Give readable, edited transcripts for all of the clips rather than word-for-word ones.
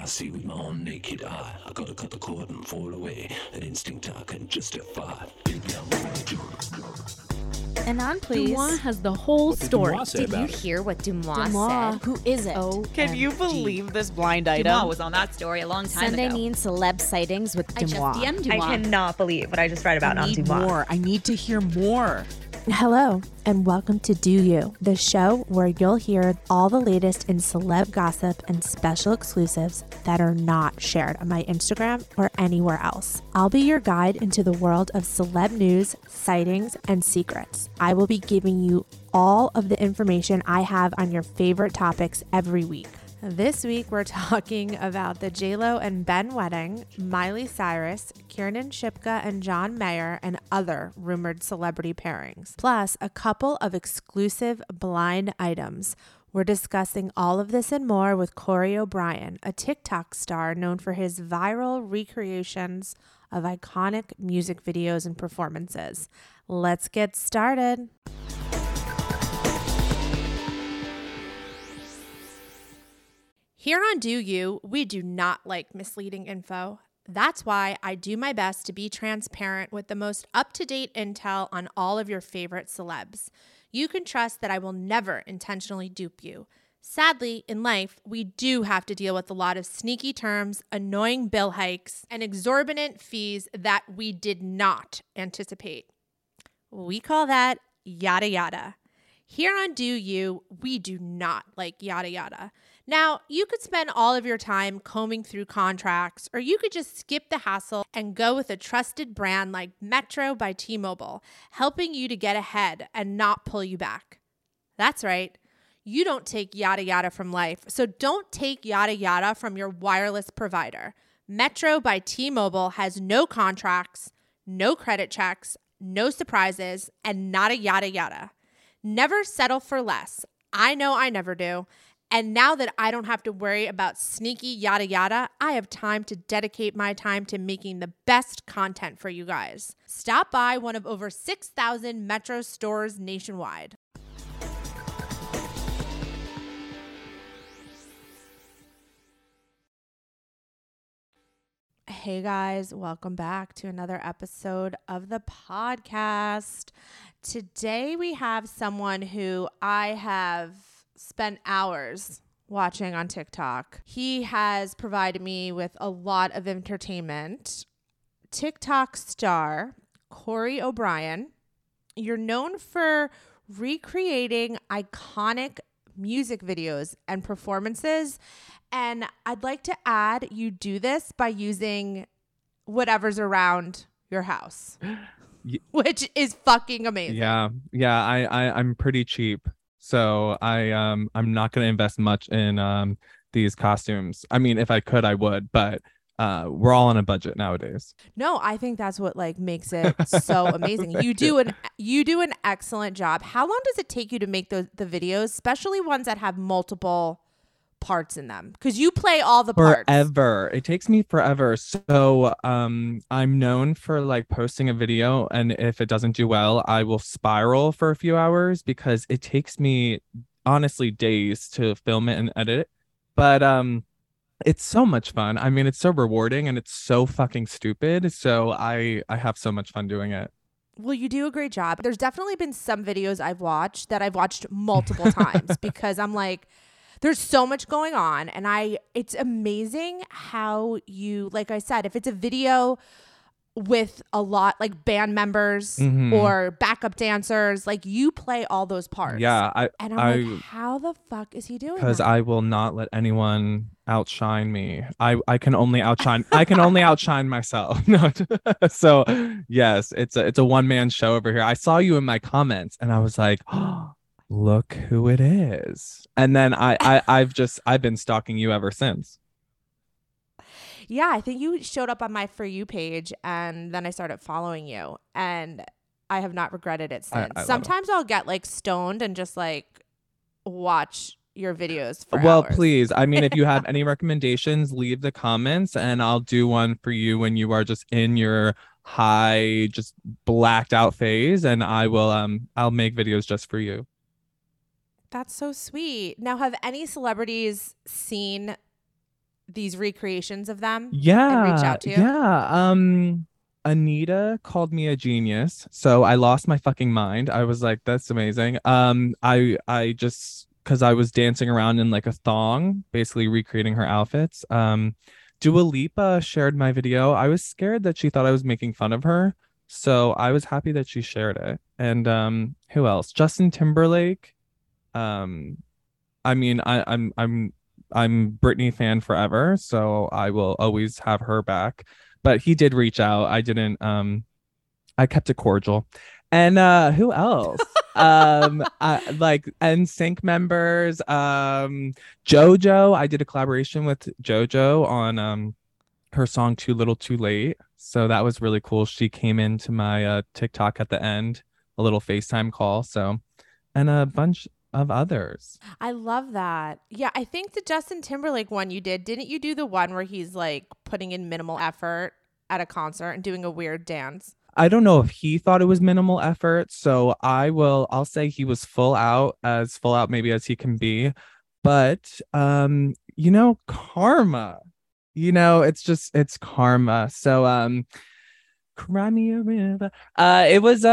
I see with my own naked eye. I gotta cut the cord and fall away. An instinct I can justify. Baby, I'm on a drug. Anon, please. Dumois has the whole story. Did you hear what Dumois said? Who is it? Can you believe this blind item? Dumois was on that story a long time Sunday ago. means celeb sightings with I just Dumois. DM'd Dumois. I cannot believe what I just read about on Dumois. More. I need to hear more. Hello, and welcome to Do You, the show where you'll hear all the latest in celeb gossip and special exclusives that are not shared on my Instagram or anywhere else. I'll be your guide into the world of celeb news, sightings, and secrets. I will be giving you all of the information I have on your favorite topics every week. This week, we're talking about the J-Lo and Ben wedding, Miley Cyrus, Kiernan Shipka and John Mayer, and other rumored celebrity pairings. Plus, a couple of exclusive blind items. We're discussing all of this and more with Corey O'Brien, a TikTok star known for his viral recreations of iconic music videos and performances. Let's get started. Here on Do You, we do not like misleading info. That's why I do my best to be transparent with the most up-to-date intel on all of your favorite celebs. You can trust that I will never intentionally dupe you. Sadly, in life, we do have to deal with a lot of sneaky terms, annoying bill hikes, and exorbitant fees that we did not anticipate. We call that yada yada. Here on Do You, we do not like yada yada. Now, you could spend all of your time combing through contracts, or you could just skip the hassle and go with a trusted brand like Metro by T-Mobile, helping you to get ahead and not pull you back. That's right. You don't take yada yada from life, so don't take yada yada from your wireless provider. Metro by T-Mobile has no contracts, no credit checks, no surprises, and not a yada yada. Never settle for less. I know I never do. And now that I don't have to worry about sneaky yada yada, I have time to dedicate my time to making the best content for you guys. Stop by one of over 6,000 Metro stores nationwide. Hey guys, welcome back to another episode of the podcast. Today we have someone who I have spent hours watching on TikTok. He has provided me with a lot of entertainment. TikTok star Corey O'Brien. You're known for recreating iconic music videos and performances. And I'd like to add, you do this by using whatever's around your house, which is fucking amazing. Yeah. I'm pretty cheap, so I'm not gonna invest much in these costumes. I mean, if I could, I would, but we're all on a budget nowadays. No, I think that's what makes it so amazing. You do an excellent job. How long does it take you to make the videos, especially ones that have multiple parts in them? Because you play all the parts. Forever. It takes me forever. So I'm known for posting a video, and if it doesn't do well, I will spiral for a few hours because it takes me honestly days to film it and edit it. But it's so much fun. I mean, it's so rewarding and it's so fucking stupid. So I have so much fun doing it. Well, you do a great job. There's definitely been some videos I've watched that I've watched multiple times because I'm like, there's so much going on, and it's amazing how you, like I said, if it's a video with a lot like band members or backup dancers, you play all those parts. Yeah, I'm like, how the fuck is he doing that? Because I will not let anyone outshine me. I can only outshine myself. No, so yes, it's a one-man show over here. I saw you in my comments, and I was like, oh, look who it is. And then I've been stalking you ever since. Yeah, I think you showed up on my For You page, and then I started following you, and I have not regretted it since. Sometimes I'll get stoned and just watch your videos for well hours. Please, I mean, if you have any recommendations, leave the comments and I'll do one for you when you are just in your high, just blacked out phase, and I'll make videos just for you. That's so sweet. Now, have any celebrities seen these recreations of them? Yeah. And reach out to you? Yeah. Anita called me a genius. So I lost my fucking mind. I was like, that's amazing. I just because I was dancing around in like a thong, basically recreating her outfits. Dua Lipa shared my video. I was scared that she thought I was making fun of her. So I was happy that she shared it. And who else? Justin Timberlake. I mean, I'm Britney fan forever, so I will always have her back. But he did reach out. I didn't I kept it cordial. And who else? Like NSYNC members, JoJo. I did a collaboration with JoJo on her song Too Little Too Late. So that was really cool. She came into my TikTok at the end, a little FaceTime call. So, and a bunch of others. I love that. Yeah, I think the Justin Timberlake one you did, didn't you do the one where he's like putting in minimal effort at a concert and doing a weird dance? I don't know if he thought it was minimal effort, so I'll say he was full out maybe as he can be. But karma. It's karma. So cry me a river. It was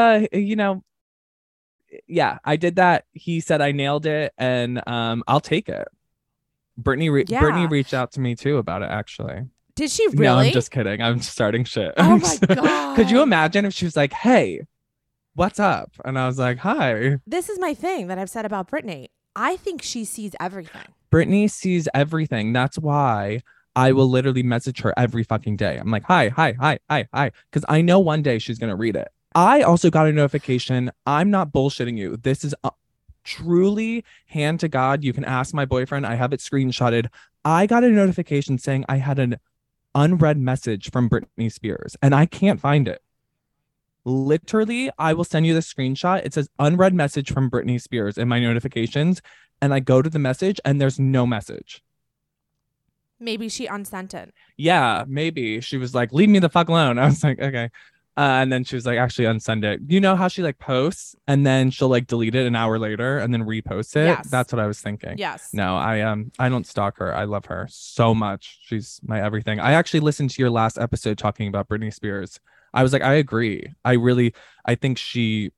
yeah, I did that. He said I nailed it, and I'll take it. Brittany reached out to me too about it, actually. Did she really? No, I'm just kidding. I'm starting shit. Oh my God. Could you imagine if she was like, hey, what's up? And I was like, hi. This is my thing that I've said about Brittany. I think she sees everything. Brittany sees everything. That's why I will literally message her every fucking day. I'm like, hi. Because I know one day she's going to read it. I also got a notification. I'm not bullshitting you. This is truly hand to God. You can ask my boyfriend. I have it screenshotted. I got a notification saying I had an unread message from Britney Spears, and I can't find it. Literally, I will send you the screenshot. It says unread message from Britney Spears in my notifications, and I go to the message and there's no message. Maybe she unsent it. Yeah, maybe. She was like, leave me the fuck alone. I was like, okay. And then she was like, actually unsend it. You know how she like posts and then she'll like delete it an hour later and then repost it? Yes. That's what I was thinking. Yes. No, I don't stalk her. I love her so much. She's my everything. I actually listened to your last episode talking about Britney Spears. I was like, I agree. I don't think she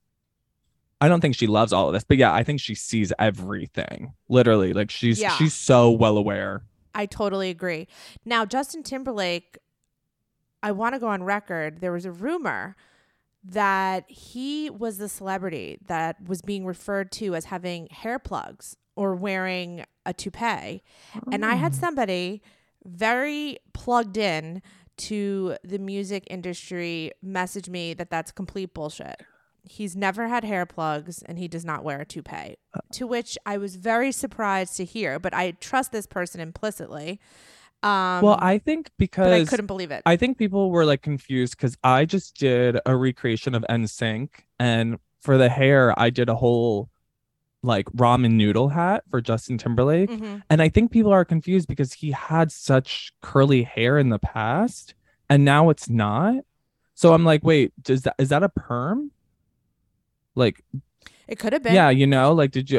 loves all of this, but yeah, I think she sees everything. Literally. Like she's so well aware. I totally agree. Now, Justin Timberlake, I want to go on record. There was a rumor that he was the celebrity that was being referred to as having hair plugs or wearing a toupee. And I had somebody very plugged in to the music industry message me that that's complete bullshit. He's never had hair plugs and he does not wear a toupee, to which I was very surprised to hear, but I trust this person implicitly. Well, I think because but I couldn't believe it. I think people were like confused because I just did a recreation of NSYNC, and for the hair, I did a whole like ramen noodle hat for Justin Timberlake. Mm-hmm. And I think people are confused because he had such curly hair in the past and now it's not. So I'm like, wait, is that a perm? Like it could have been. Yeah, like did you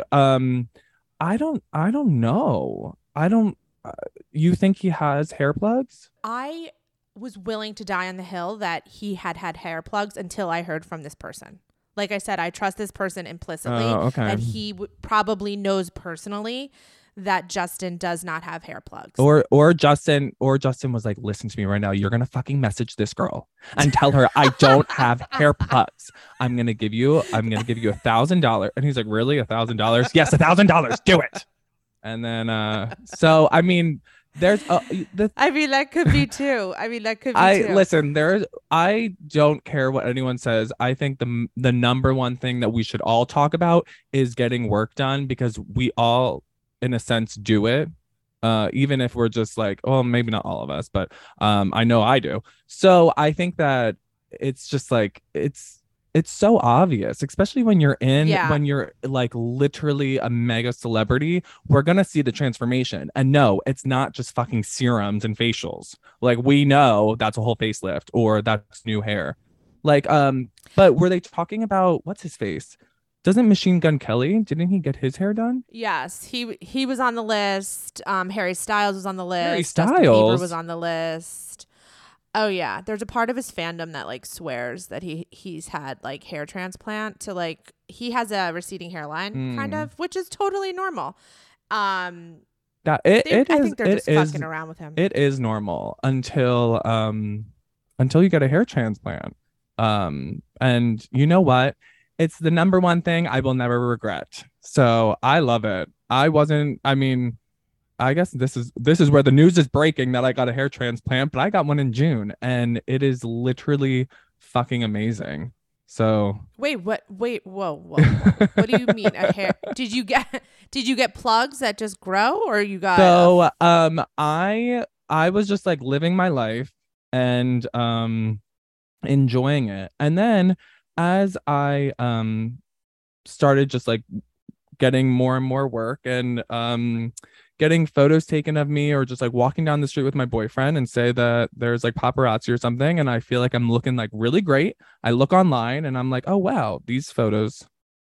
I don't know. You think he has hair plugs? I was willing to die on the hill that he had hair plugs until I heard from this person. Like I said, I trust this person implicitly. Okay. And he probably knows personally that Justin does not have hair plugs. Or Justin was like, listen to me right now. You're going to fucking message this girl and tell her I don't have hair plugs. I'm going to give you $1,000. And he's like, really? $1,000? Yes, $1,000. Do it. And then, so, I mean, there's, I mean, that could be too. Listen, I don't care what anyone says. I think the number one thing that we should all talk about is getting work done, because we all, in a sense, do it. Even if we're just like, oh, maybe not all of us, but I know I do. So I think that it's just like, it's so obvious, especially when you're when you're like literally a mega celebrity. We're going to see the transformation. And no, it's not just fucking serums and facials. Like, we know that's a whole facelift or that's new hair. Like, but were they talking about what's his face? doesn't Machine Gun Kelly, didn't he get his hair done? Yes, he was on the list. Harry Styles was on the list. Harry Justin Styles? Bieber was on the list. Oh yeah, there's a part of his fandom that like swears that he's had like hair transplant to like he has a receding hairline kind of, which is totally normal. That it is. I think they're it just is- fucking around with him. It is normal until you get a hair transplant. And you know what? It's the number one thing I will never regret. So I love it. I guess this is where the news is breaking that I got a hair transplant, but I got one in June and it is literally fucking amazing. So Wait, whoa. What do you mean a hair? Did you get plugs that just grow or you got So I was just like living my life and enjoying it. And then as I started just like getting more and more work and getting photos taken of me or just like walking down the street with my boyfriend and say that there's like paparazzi or something and I feel like I'm looking like really great. I look online and I'm like, oh wow, these photos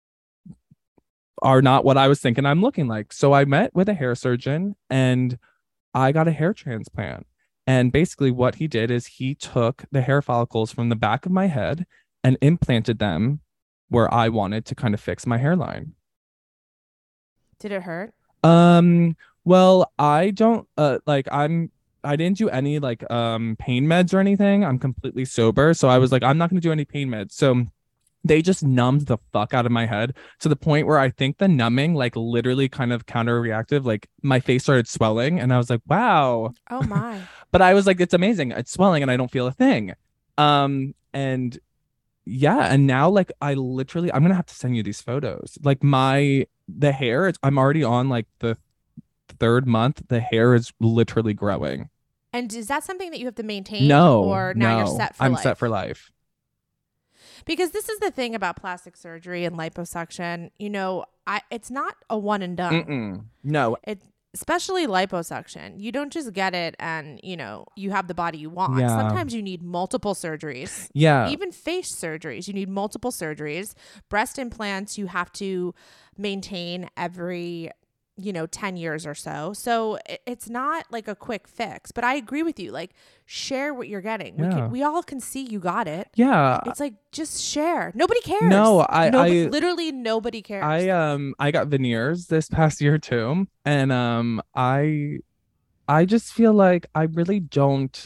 are not what I was thinking I'm looking like. So I met with a hair surgeon and I got a hair transplant. And basically what he did is he took the hair follicles from the back of my head and implanted them where I wanted to kind of fix my hairline. Did it hurt? Well, I don't I didn't do any like pain meds or anything. I'm completely sober. So I was like, I'm not gonna do any pain meds. So they just numbed the fuck out of my head to the point where I think the numbing like literally kind of counter-reactive. Like my face started swelling and I was like, wow. Oh my. But I was like, it's amazing. It's swelling and I don't feel a thing. And yeah, and now like I'm gonna have to send you these photos. Like the hair, I'm already on like the third month. The hair is literally growing. And is that something that you have to maintain? No, Or now you're set for life? I'm set for life. Because this is the thing about plastic surgery and liposuction. You know, it's not a one and done. No. Especially liposuction. You don't just get it and, you know, you have the body you want. Yeah. Sometimes you need multiple surgeries. Yeah. Even face surgeries. You need multiple surgeries. Breast implants, you have to maintain every 10 years or so. So it's not like a quick fix, but I agree with you. Like share what you're getting. Yeah. We all can see you got it. Yeah. It's like, just share. Nobody cares. No, literally nobody cares. I got veneers this past year too. And I just feel like I really don't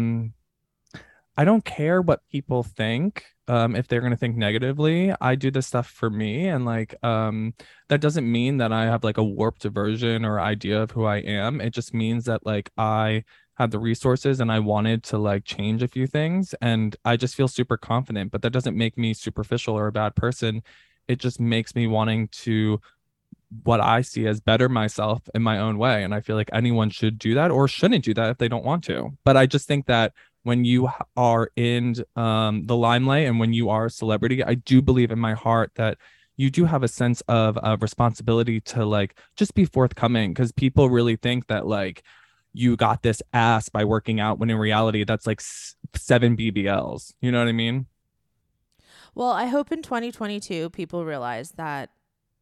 I don't care what people think. If they're going to think negatively, I do this stuff for me. And like, that doesn't mean that I have like a warped version or idea of who I am. It just means that like I had the resources and I wanted to like change a few things and I just feel super confident, but that doesn't make me superficial or a bad person. It just makes me wanting to what I see as better myself in my own way. And I feel like anyone should do that or shouldn't do that if they don't want to. But I just think that when you are in the limelight and when you are a celebrity, I do believe in my heart that you do have a sense of responsibility to like just be forthcoming, because people really think that like you got this ass by working out when in reality that's like 7 BBLs. You know what I mean? Well, I hope in 2022 people realize that,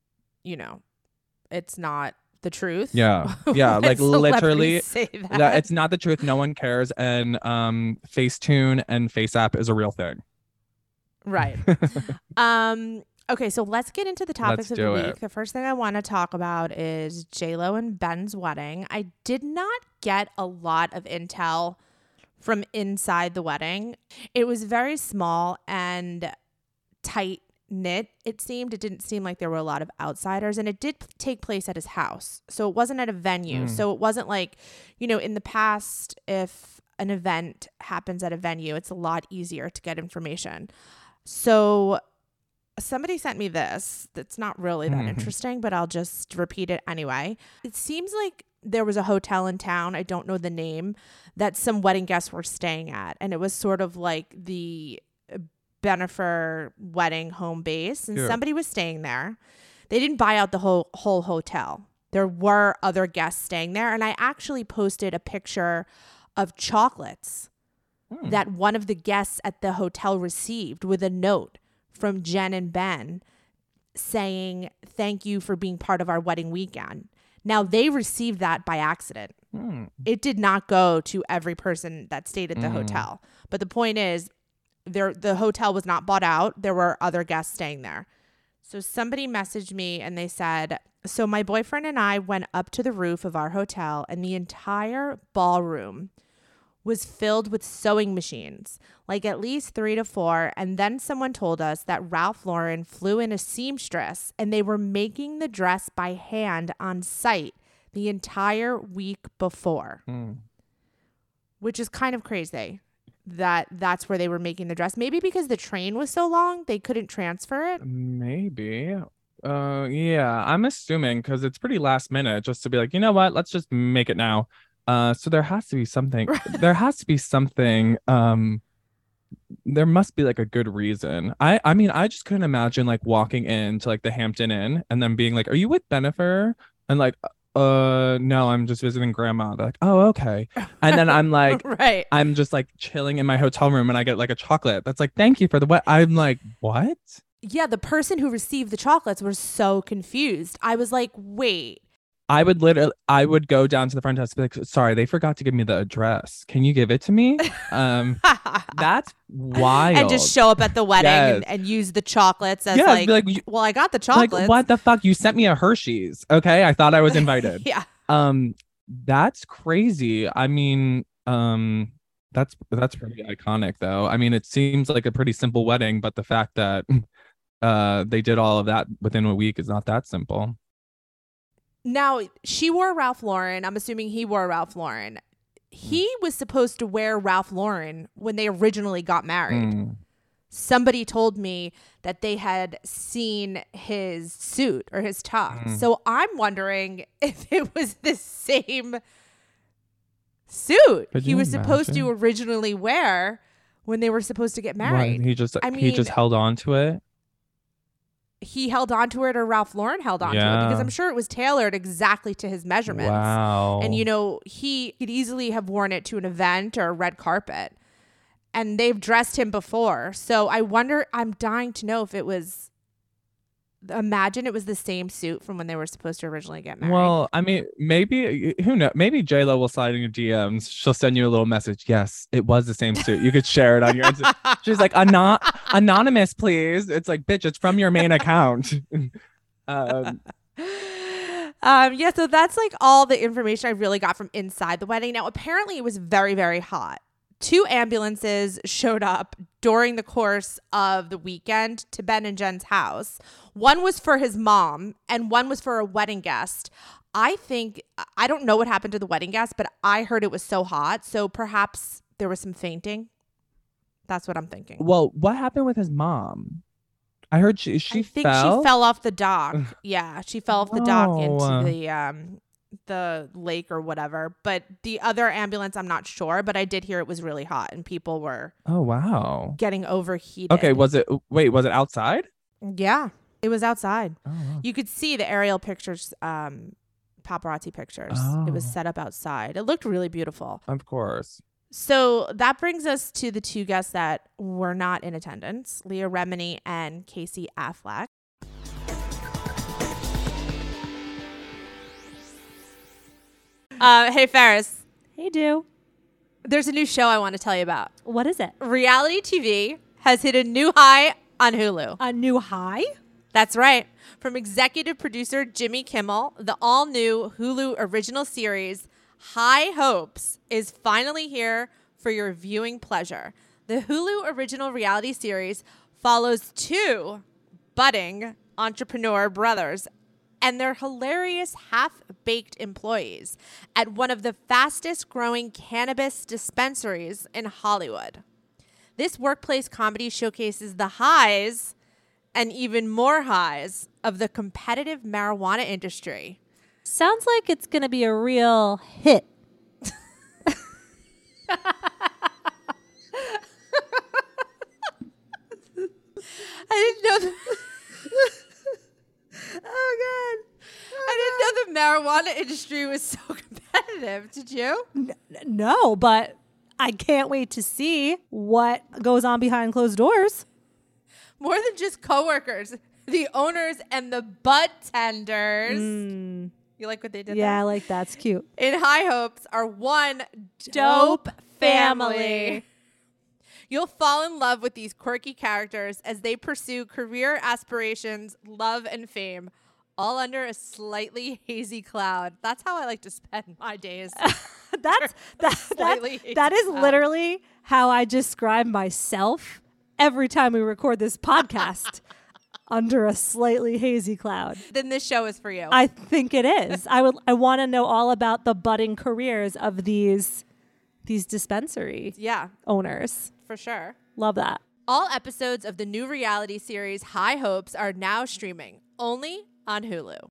it's not the truth. Yeah. Like literally say that. It's not the truth. No one cares. And Facetune and FaceApp is a real thing. Right. Okay, so let's get into the topics of the week. The first thing I want to talk about is J-Lo and Ben's wedding. I did not get a lot of intel from inside the wedding. It was very small and tight knit. It didn't seem like there were a lot of outsiders, and it did take place at his house, so it wasn't at a venue. So it wasn't like, in the past, if an event happens at a venue, it's a lot easier to get information. So somebody sent me this that's not really that interesting, but I'll just repeat it anyway. It seems like there was a hotel in town, I don't know the name, that some wedding guests were staying at, and it was sort of like the Bennifer wedding home base, and somebody was staying there. They didn't buy out the whole hotel. There were other guests staying there, and I actually posted a picture of chocolates that one of the guests at the hotel received with a note from Jen and Ben saying, thank you for being part of our wedding weekend. Now, they received that by accident. It did not go to every person that stayed at the hotel. But the point is, the hotel was not bought out. There were other guests staying there. So somebody messaged me and they said, so my boyfriend and I went up to the roof of our hotel and the entire ballroom was filled with sewing machines, like at least 3 to 4. And then someone told us that Ralph Lauren flew in a seamstress and they were making the dress by hand on site the entire week before, which is kind of crazy that that's where they were making the dress. Maybe because the train was so long, they couldn't transfer it. Maybe. Yeah, I'm assuming because it's pretty last minute just to be like, you know what, let's just make it now. So there has to be something. There has to be something. There must be like a good reason. I mean, I just couldn't imagine like walking into like the Hampton Inn and then being like, "Are you with Bennifer?" And like, no, I'm just visiting grandma. They're like, "Oh, okay." And then I'm like, right. I'm just like chilling in my hotel room and I get like a chocolate. That's like, "Thank you for the what?" I'm like, "What?" Yeah, the person who received the chocolates was so confused. I was like, "Wait." I would go down to the front desk and be like, sorry, they forgot to give me the address. Can you give it to me? That's wild. And just show up at the wedding Yes. and use the chocolates as be like, well, I got the chocolates. Like, what the fuck? You sent me a Hershey's. Okay. I thought I was invited. Yeah. That's crazy. I mean, that's pretty iconic though. I mean, it seems like a pretty simple wedding, but the fact that they did all of that within a week is not that simple. Now, she wore Ralph Lauren. I'm assuming he wore Ralph Lauren. He was supposed to wear Ralph Lauren when they originally got married. Somebody told me that they had seen his suit or his tux. So I'm wondering if it was the same suit he was supposed to originally wear when they were supposed to get married. Right. He just held on to it. He held on to it or Ralph Lauren held on to it because I'm sure it was tailored exactly to his measurements. Wow. And, you know, he could easily have worn it to an event or a red carpet. And they've dressed him before. So I wonder, I'm dying to know if it was, imagine it was the same suit from when they were supposed to originally get married. Well, I mean, maybe, who knows? Maybe J-Lo will slide in your DMs. She'll send you a little message. Yes, it was the same suit. You could share it on your Instagram. She's like, anonymous, please. It's like, bitch, it's from your main account. Yeah, so that's like all the information I really got from inside the wedding. Now, apparently it was very, very hot. 2 ambulances showed up during the course of the weekend to Ben and Jen's house. One was for his mom and one was for a wedding guest. I don't know what happened to the wedding guest, but I heard it was so hot. So perhaps there was some fainting. That's what I'm thinking. Well, what happened with his mom? I heard she think fell? she fell off the dock. Yeah, she fell off the dock into the lake or whatever. But the other ambulance, I'm not sure, but I did hear it was really hot and people were getting overheated. Okay, was it outside? Yeah, it was outside. Oh, wow. You could see the aerial pictures, paparazzi pictures. It was set up outside. It looked really beautiful. Of course. So that brings us to the 2 guests that were not in attendance, Leah Remini and Casey Affleck. Hey, Ferris. Hey, Do. There's a new show I want to tell you about. What is it? Reality TV has hit a new high on Hulu. A new high? That's right. From executive producer Jimmy Kimmel, the all-new Hulu original series High Hopes is finally here for your viewing pleasure. The Hulu original reality series follows 2 budding entrepreneur brothers and their hilarious half-baked employees at one of the fastest-growing cannabis dispensaries in Hollywood. This workplace comedy showcases the highs and even more highs of the competitive marijuana industry. Sounds like it's going to be a real hit. I didn't know that. Oh, God. I didn't know the marijuana industry was so competitive. Did you? No, but I can't wait to see what goes on behind closed doors. More than just coworkers. The owners and the bud tenders. You like what they did Yeah, I there? like that. It's cute. In High Hopes are one dope family. You'll fall in love with these quirky characters as they pursue career aspirations, love, and fame, all under a slightly hazy cloud. That's how I like to spend my days. That is literally how I describe myself every time we record this podcast. Under a slightly hazy cloud. Then this show is for you. I think it is. I want to know all about the budding careers of these dispensary owners. For sure. Love that. All episodes of the new reality series High Hopes are now streaming only on Hulu.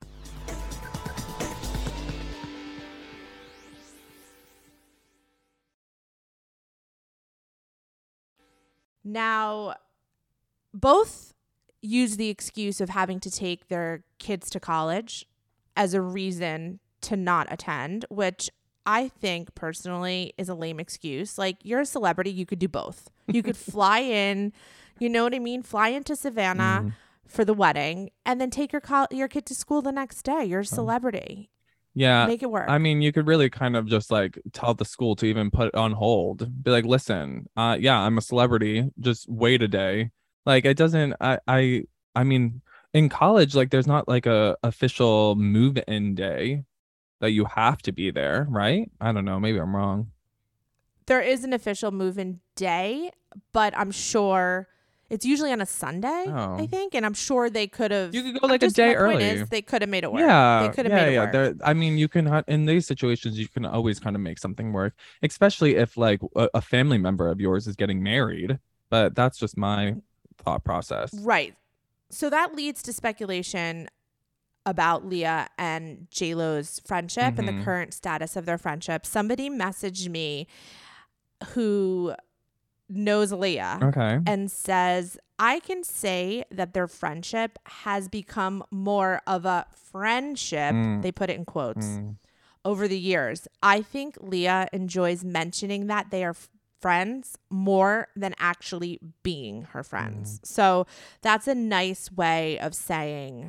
Now, both use the excuse of having to take their kids to college as a reason to not attend, which I think personally is a lame excuse. Like, you're a celebrity, you could do both. You could fly in, you know what I mean? Fly into Savannah for the wedding and then take your kid to school the next day. You're a celebrity. Yeah. Make it work. I mean, you could really kind of just like tell the school to even put it on hold. Be like, listen, yeah, I'm a celebrity. Just wait a day. Like, it doesn't, I mean, in college, like, there's not like a official move-in day that you have to be there, right? I don't know. Maybe I'm wrong. There is an official move-in day, but I'm sure it's usually on a Sunday, I think. And I'm sure they could have. You could go like a day early. They could have made it work. Yeah. They could have made it work. I mean, you can, in these situations, you can always kind of make something work, especially if like a family member of yours is getting married. But that's just my thought process. Right. So that leads to speculation about Leah and J-Lo's friendship and the current status of their friendship. Somebody messaged me who knows Leah and says, I can say that their friendship has become more of a friendship. They put it in quotes over the years. I think Leah enjoys mentioning that they are friends more than actually being her friends. So that's a nice way of saying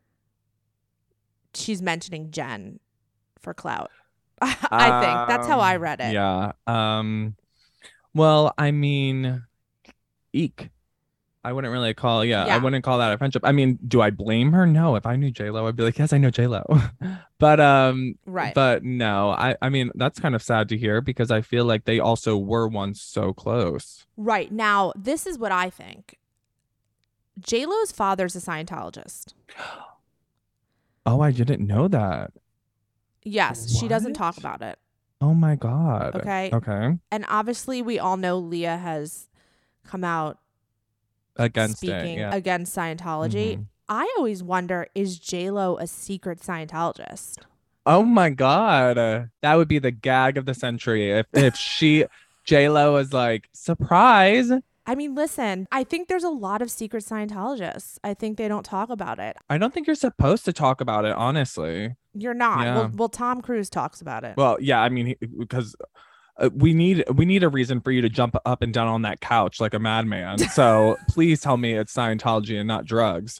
she's mentioning Jen for clout. I think that's how I read it. Yeah. Well, I mean, eek. I wouldn't really call, I wouldn't call that a friendship. I mean, do I blame her? No. If I knew J-Lo, I'd be like, yes, I know J-Lo. But right. But no, I mean, that's kind of sad to hear because I feel like they also were once so close. Right. Now, this is what I think. J-Lo's father's a Scientologist. Oh, I didn't know that. Yes, she doesn't talk about it. Oh my God. Okay. And obviously, we all know Leah has come out against Scientology. I always wonder, is J-Lo a secret Scientologist? Oh my God. That would be the gag of the century if J-Lo was like, surprise. I mean, listen, I think there's a lot of secret Scientologists. I think they don't talk about it. I don't think you're supposed to talk about it, honestly. You're not. Yeah. Well, Tom Cruise talks about it. Well, yeah, I mean, because we need a reason for you to jump up and down on that couch like a madman. So please tell me it's Scientology and not drugs.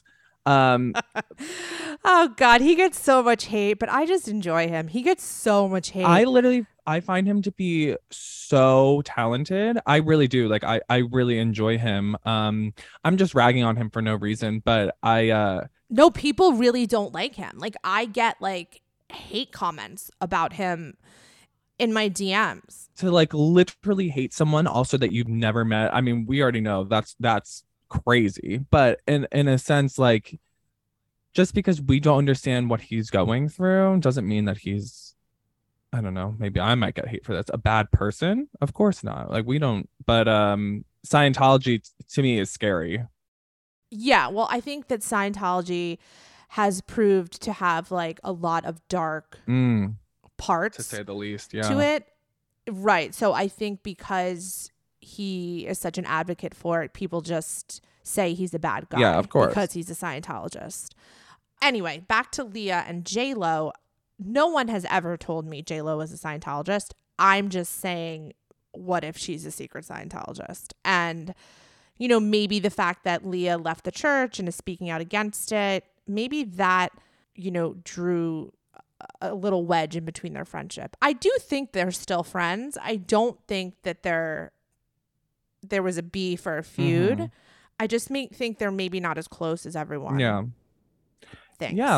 Oh God, he gets so much hate, but I just enjoy him. He gets so much hate. I find him to be so talented. I really do. Like I really enjoy him. I'm just ragging on him for no reason, but no, people really don't like him. Like, I get like hate comments about him in my DMs. To like literally hate someone also that you've never met. I mean, we already know that's crazy. But in a sense, like, just because we don't understand what he's going through doesn't mean that he's, I don't know, maybe I might get hate for this, a bad person. Of course not. Like, we don't. But Scientology to me is scary. Yeah, well, I think that Scientology has proved to have like a lot of dark parts, to say the least, to it. Right. So I think because he is such an advocate for it, people just say he's a bad guy. Yeah, of course. Because he's a Scientologist. Anyway, back to Leah and J-Lo. No one has ever told me J-Lo is a Scientologist. I'm just saying, what if she's a secret Scientologist? And you know, maybe the fact that Leah left the church and is speaking out against it, maybe that, you know, drew a little wedge in between their friendship. I do think they're still friends. I don't think that there was a beef or a feud. I just think they're maybe not as close as everyone. Yeah. Thanks. Yeah.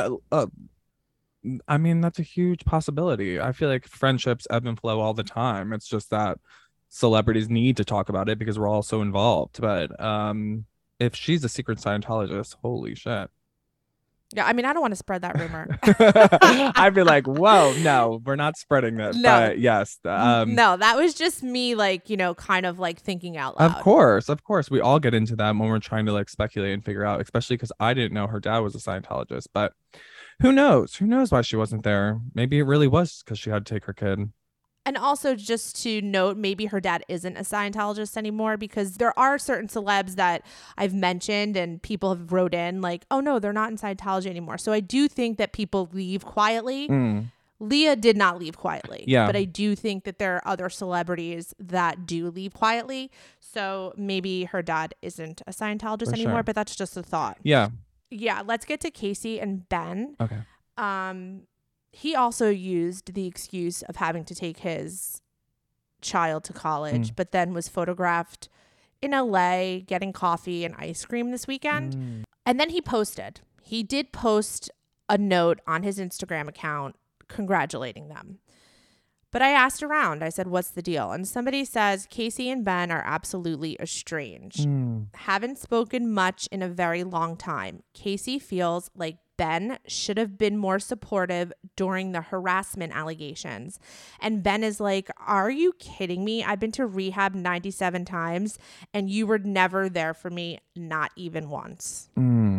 I mean, that's a huge possibility. I feel like friendships ebb and flow all the time. It's just that celebrities need to talk about it because we're all so involved. But if she's a secret Scientologist, holy shit. Yeah, I mean, I don't want to spread that rumor. I'd be like, whoa, no, we're not spreading this. No. But yes. No, that was just me, like, you know, kind of like thinking out loud. Of course. We all get into that when we're trying to like speculate and figure out, especially because I didn't know her dad was a Scientologist. But who knows? Who knows why she wasn't there? Maybe it really was because she had to take her kid. And also just to note, maybe her dad isn't a Scientologist anymore, because there are certain celebs that I've mentioned and people have wrote in like, oh no, they're not in Scientology anymore. So I do think that people leave quietly. Leah did not leave quietly. Yeah. But I do think that there are other celebrities that do leave quietly. So maybe her dad isn't a Scientologist anymore, sure. but that's just a thought. Yeah. Yeah. Let's get to Casey and Ben. Okay. He also used the excuse of having to take his child to college, but then was photographed in LA getting coffee and ice cream this weekend. And then he did post a note on his Instagram account congratulating them. But I asked around, I said, what's the deal? And somebody says Casey and Ben are absolutely estranged. Haven't spoken much in a very long time. Casey feels like Ben should have been more supportive during the harassment allegations. And Ben is like, are you kidding me? I've been to rehab 97 times and you were never there for me, not even once.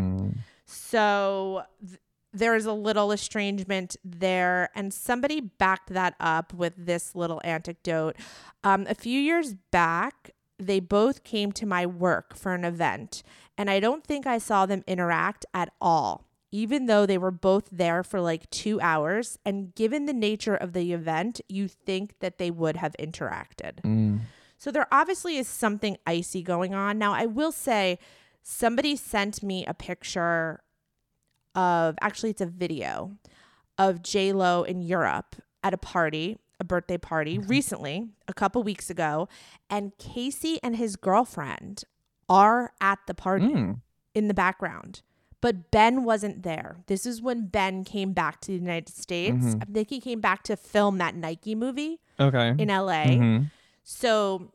So there's a little estrangement there. And somebody backed that up with this little anecdote. A few years back, they both came to my work for an event, and I don't think I saw them interact at all, even though they were both there for like 2 hours. And given the nature of the event, you think that they would have interacted. So there obviously is something icy going on. Now, I will say somebody sent me a picture of, actually it's a video of J-Lo in Europe at a party, a birthday party recently, a couple weeks ago. And Casey and his girlfriend are at the party in the background. But Ben wasn't there. This is when Ben came back to the United States. I think he came back to film that Nike movie in LA. So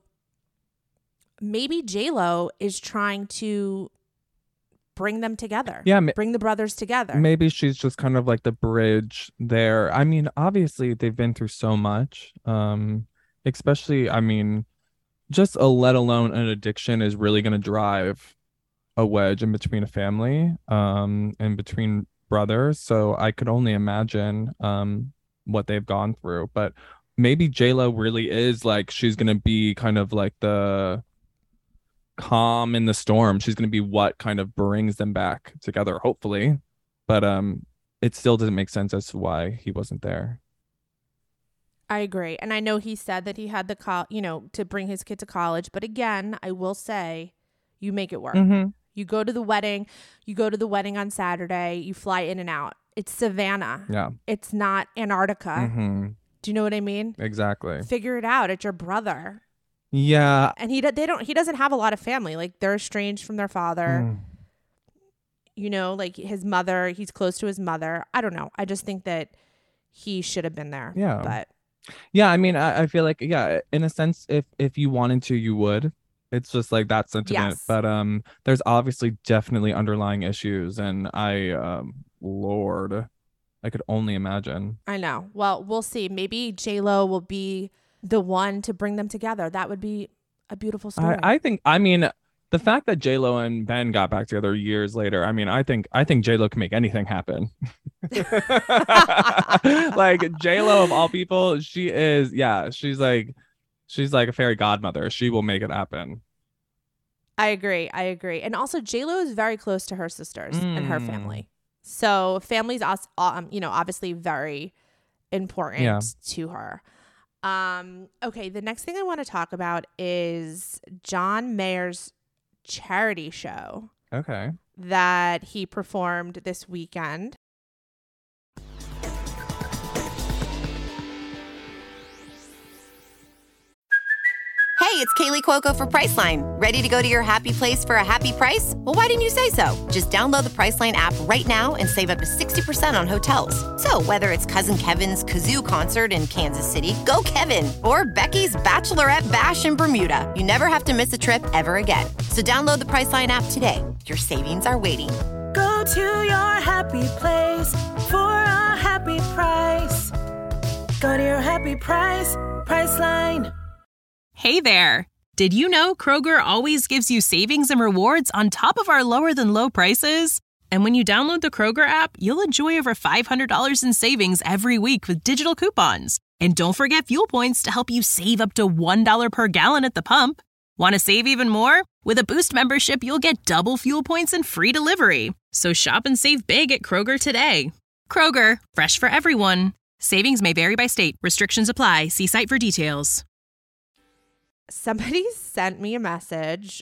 maybe J-Lo is trying to bring them together. Yeah. Bring the brothers together. Maybe she's just kind of like the bridge there. I mean, obviously they've been through so much. Especially, I mean, just let alone an addiction is really going to drive a wedge in between a family, in between brothers. So I could only imagine what they've gone through. But maybe J-Lo really is like, she's going to be kind of like the calm in the storm. She's going to be what kind of brings them back together, hopefully. But it still doesn't make sense as to why he wasn't there. I agree. And I know he said that he had to bring his kid to college. But again, I will say, you make it work. You go to the wedding. You go to the wedding on Saturday. You fly in and out. It's Savannah. Yeah. It's not Antarctica. Do you know what I mean? Exactly. Figure it out. It's your brother. Yeah. And he doesn't have a lot of family. Like, they're estranged from their father. You know, like his mother, he's close to his mother. I don't know. I just think that he should have been there. Yeah. But yeah, I mean, I feel like, yeah, in a sense, if you wanted to, you would. It's just like that sentiment. Yes. But there's obviously definitely underlying issues, and Lord, I could only imagine. I know. Well, we'll see. Maybe J-Lo will be the one to bring them together. That would be a beautiful story. I mean, the fact that J-Lo and Ben got back together years later, I mean, I think J-Lo can make anything happen. Like, J-Lo of all people, she's like a fairy godmother. She will make it happen. I agree. And also, J-Lo is very close to her sisters and her family. So family's obviously very important to her. Okay, the next thing I want to talk about is John Mayer's charity show Okay. that he performed this weekend. Hey, it's Kaylee Cuoco for Priceline. Ready to go to your happy place for a happy price? Well, why didn't you say so? Just download the Priceline app right now and save up to 60% on hotels. So whether it's Cousin Kevin's Kazoo Concert in Kansas City, go Kevin, or Becky's Bachelorette Bash in Bermuda, you never have to miss a trip ever again. So download the Priceline app today. Your savings are waiting. Go to your happy place for a happy price. Go to your happy price, Priceline. Hey there! Did you know Kroger always gives you savings and rewards on top of our lower-than-low prices? And when you download the Kroger app, you'll enjoy over $500 in savings every week with digital coupons. And don't forget fuel points to help you save up to $1 per gallon at the pump. Want to save even more? With a Boost membership, you'll get double fuel points and free delivery. So shop and save big at Kroger today. Kroger, fresh for everyone. Savings may vary by state. Restrictions apply. See site for details. Somebody sent me a message,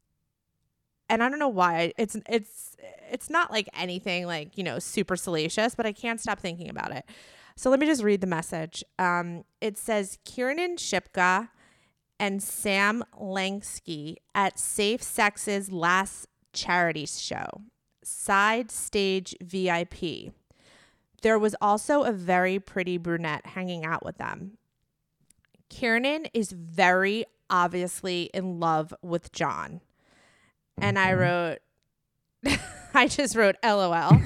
and I don't know why. It's not like anything like, you know, super salacious, but I can't stop thinking about it. So let me just read the message. It says, Kiernan Shipka and Sam Lansky at Safe Sex's last charity show, side stage VIP. There was also a very pretty brunette hanging out with them. Kiernan is very obviously in love with John. And I wrote, I just wrote LOL.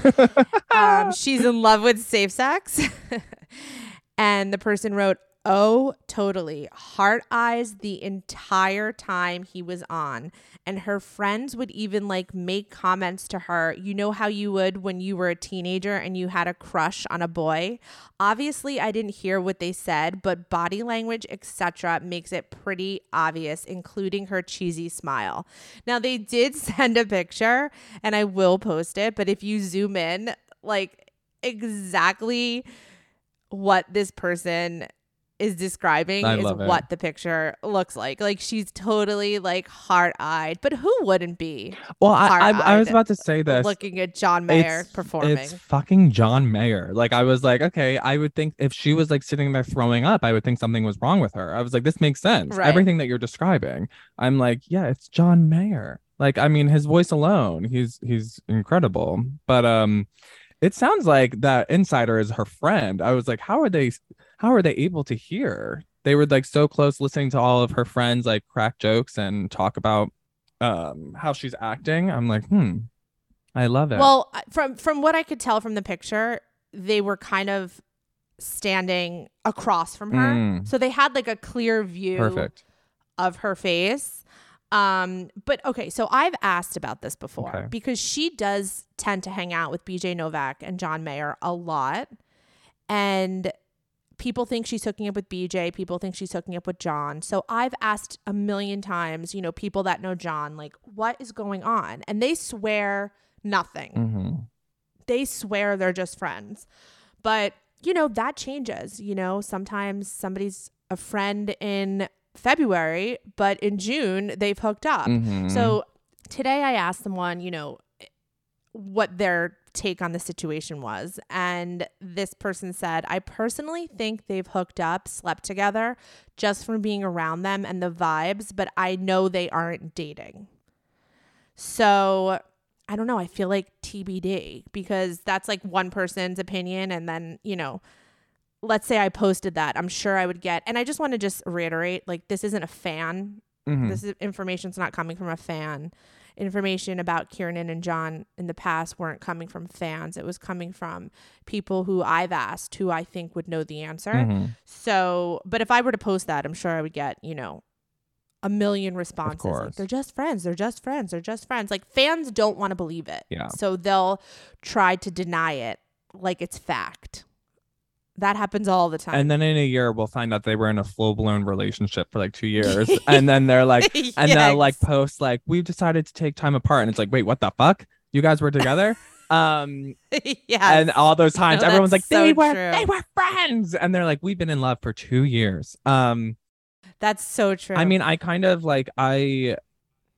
She's in love with safe sex. And the person wrote, oh, totally. Heart eyes the entire time he was on. And her friends would even like make comments to her. You know how you would when you were a teenager and you had a crush on a boy? Obviously, I didn't hear what they said, but body language, etc. makes it pretty obvious, including her cheesy smile. Now, they did send a picture and I will post it. But if you zoom in, like exactly what this person is describing is what the picture looks like. Like she's totally like heart-eyed, but who wouldn't be? Well, I was about to say this. Looking at John Mayer performing. It's fucking John Mayer. Like I was like, okay, I would think if she was like sitting there throwing up, I would think something was wrong with her. I was like, this makes sense. Right. Everything that you're describing. I'm like, yeah, it's John Mayer. Like, I mean, his voice alone, he's incredible. But it sounds like that insider is her friend. I was like, how are they able to hear? They were like so close, listening to all of her friends like crack jokes and talk about how she's acting. I'm like, I love it. Well, from what I could tell from the picture, they were kind of standing across from her. So they had like a clear view of her face. But okay, so I've asked about this before because she does tend to hang out with BJ Novak and John Mayer a lot. And people think she's hooking up with BJ. People think she's hooking up with John. So I've asked a million times, you know, people that know John, like, what is going on? And they swear nothing. They swear they're just friends. But, you know, that changes. You know, sometimes somebody's a friend in February, but in June, they've hooked up. So today I asked someone, you know, what their take on the situation was. And this person said, I personally think they've hooked up, slept together just from being around them and the vibes, but I know they aren't dating. So I don't know. I feel like TBD because that's like one person's opinion. And then, you know, let's say I posted that, I'm sure I would get, and I just want to just reiterate, like, this isn't a fan. This information's not coming from a fan. Information about Kiernan and John in the past weren't coming from fans. It was coming from people who I've asked who I think would know the answer. So, but if I were to post that, I'm sure I would get, you know, a million responses. Like, they're just friends. They're just friends. They're just friends. Like fans don't want to believe it. Yeah. So they'll try to deny it like it's fact. That happens all the time. And then in a year, we'll find out they were in a full-blown relationship for like 2 years. And then they're like, and they'll like post like, we've decided to take time apart. And it's like, wait, what the fuck? You guys were together? And all those times, everyone's like, they were friends. And they're like, we've been in love for 2 years. That's so true. I mean, I kind of like,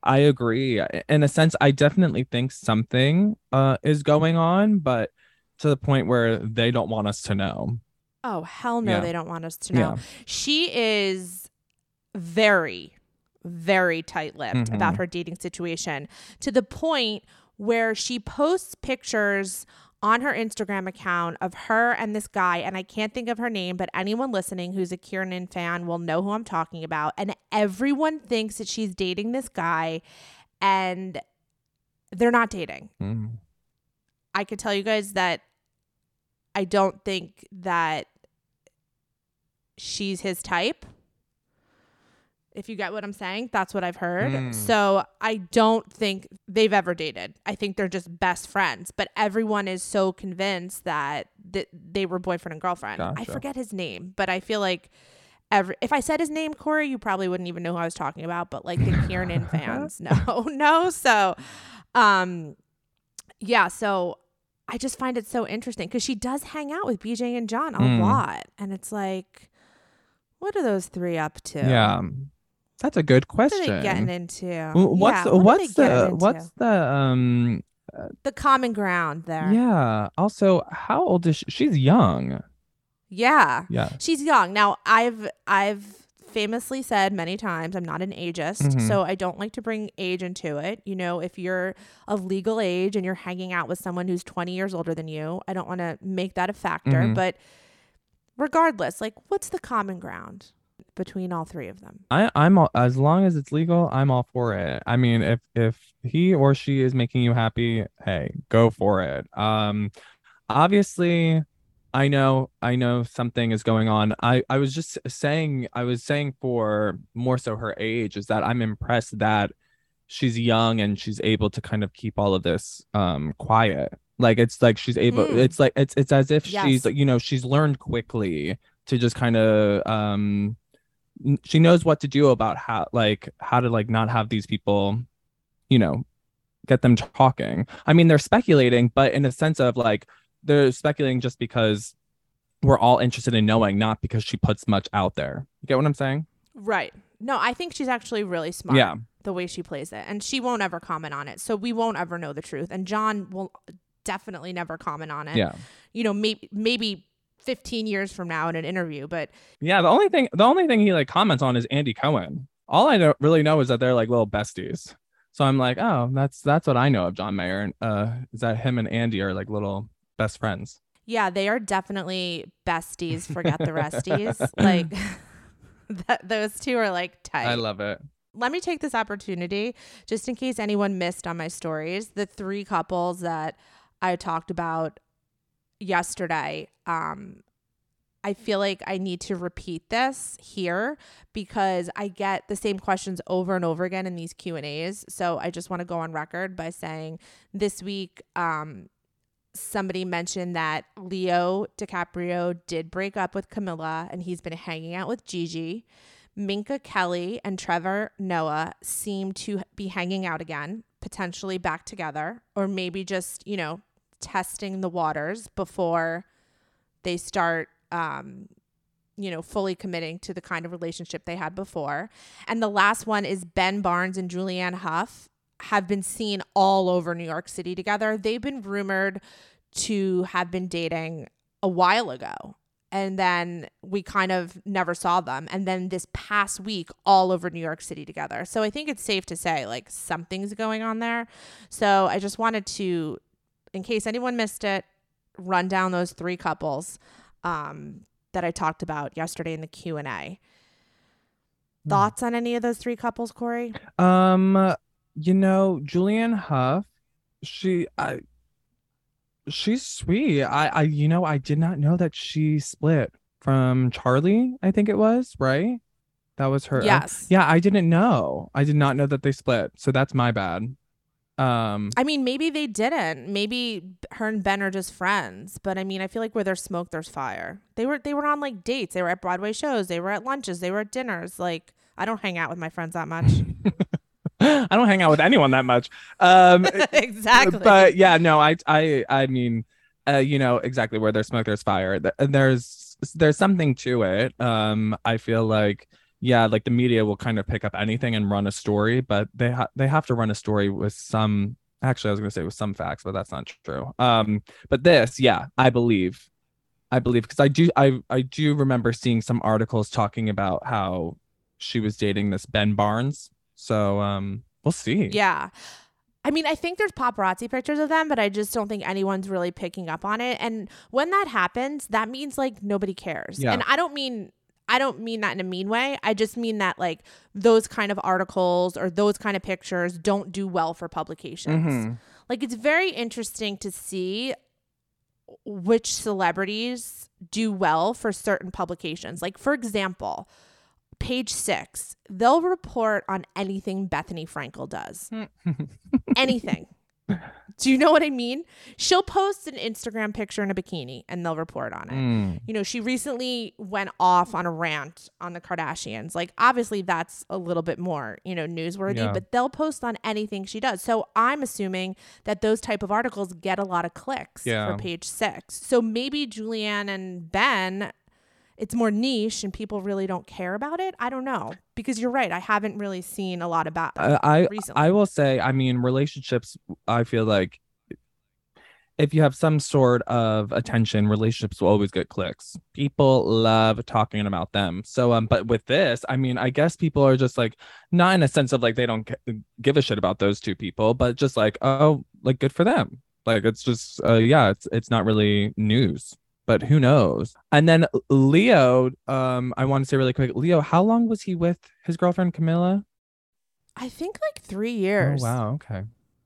I agree. In a sense, I definitely think something is going on, but to the point where they don't want us to know. Oh, hell no, Yeah. they don't want us to know. Yeah. She is very, very tight-lipped Mhm. about her dating situation, to the point where she posts pictures on her Instagram account of her and this guy, and I can't think of her name, but anyone listening who's a Kiernan fan will know who I'm talking about. And everyone thinks that she's dating this guy, and they're not dating. Mhm. I could tell you guys that I don't think that she's his type. If you get what I'm saying, that's what I've heard. So I don't think they've ever dated. I think they're just best friends. But everyone is so convinced that they were boyfriend and girlfriend. I Gotcha. forget his name, but I feel like if I said his name, Corey, you probably wouldn't even know who I was talking about. But like the Kiernan fans, no. So, yeah. So I just find it so interesting because she does hang out with BJ and John a lot, and it's like, what are those three up to? Yeah. That's a good What question. are they getting into? What's Yeah, what are they getting what's into? the The common ground there. yeah. Also, how old is she? She's young. Yeah. Yeah. She's young. Now, I've famously said many times I'm not an ageist, Mhm. so I don't like to bring age into it. You know, if you're of legal age and you're hanging out with someone who's 20 years older than you, I don't want to make that a factor. Mhm. But regardless, like, what's the common ground between all three of them? I'm all, as long as it's legal, I'm all for it. I mean, if he or she is making you happy, hey, go for it. Obviously, I know something is going on. I was just saying, for more so her age, is that I'm impressed that she's young and she's able to kind of keep all of this quiet. Like it's like she's able, it's like it's as if she's, Yes. she's learned quickly to just kind of she knows what to do about how to like not have these people, get them talking. I mean, they're speculating, but in a sense of like they're speculating just because we're all interested in knowing, not because she puts much out there. You get what I'm saying? Right. No, I think she's actually really smart. Yeah. The way she plays it, and she won't ever comment on it, so we won't ever know the truth. And John will definitely never comment on it. Yeah. Maybe 15 years from now in an interview, but Yeah. The only thing he like comments on is Andy Cohen. All I really know is that they're like little besties. So I'm like, oh, that's what I know of John Mayer. Is that him and Andy are like little best friends? yeah, they are definitely besties. Forget the resties. Like those two are like tight. I love it. Let me take this opportunity, just in case anyone missed on my stories, the three couples that I talked about yesterday. I feel like I need to repeat this here because I get the same questions over and over again in these Q&As. So I just want to go on record by saying this week, somebody mentioned that Leo DiCaprio did break up with Camilla and he's been hanging out with Gigi. Minka Kelly and Trevor Noah seem to be hanging out again, potentially back together, or maybe just, testing the waters before they start, fully committing to the kind of relationship they had before. And the last one is Ben Barnes and Julianne Hough have been seen all over New York City together. They've been rumored to have been dating a while ago. And then we kind of never saw them. And then this past week, all over New York City together. So I think it's safe to say like something's going on there. So I just wanted to, in case anyone missed it, run down those three couples that I talked about yesterday in the Q&A. Thoughts on any of those three couples, Corey? Julianne Hough, she's sweet. I did not know that she split from Charlie, I think it was, right? That was her. Yes. Yeah, I didn't know. I did not know that they split. So that's my bad. I mean, maybe they didn't. Maybe her and Ben are just friends. But I mean, I feel like where there's smoke, there's fire. They were on like dates. They were at Broadway shows. They were at lunches. They were at dinners. Like, I don't hang out with my friends that much. I don't hang out with anyone that much. Exactly. But yeah, no, I mean, exactly where there's smoke, there's fire. There's something to it. I feel like yeah, like the media will kind of pick up anything and run a story, but they have to run a story with some. Actually, I was going to say with some facts, but that's not true. But this, yeah, I believe because I do remember seeing some articles talking about how she was dating this Ben Barnes. So we'll see. Yeah. I mean, I think there's paparazzi pictures of them, but I just don't think anyone's really picking up on it. And when that happens, that means like nobody cares. Yeah. And I don't mean that in a mean way. I just mean that like those kind of articles or those kind of pictures don't do well for publications. Mm-hmm. Like it's very interesting to see which celebrities do well for certain publications. Like for example, Page Six, they'll report on anything Bethany Frankel does. Anything. Do you know what I mean? She'll post an Instagram picture in a bikini and they'll report on it. You know, she recently went off on a rant on the Kardashians. Like, obviously that's a little bit more, you know, newsworthy, but they'll post on anything she does. So I'm assuming that those type of articles get a lot of clicks for Page Six. So maybe Julianne and Ben, it's more niche and people really don't care about it. I don't know, because you're right. I haven't really seen a lot about them recently. I will say, I mean, relationships, I feel like if you have some sort of attention, relationships will always get clicks. People love talking about them. So, but with this, I mean, I guess people are just like, not in a sense of like, they don't give a shit about those two people, but just like, oh, like good for them. Like, it's just, it's not really news. But who knows? And then Leo, I want to say really quick, Leo, how long was he with his girlfriend Camilla? I think like 3 years. Oh, wow. Okay.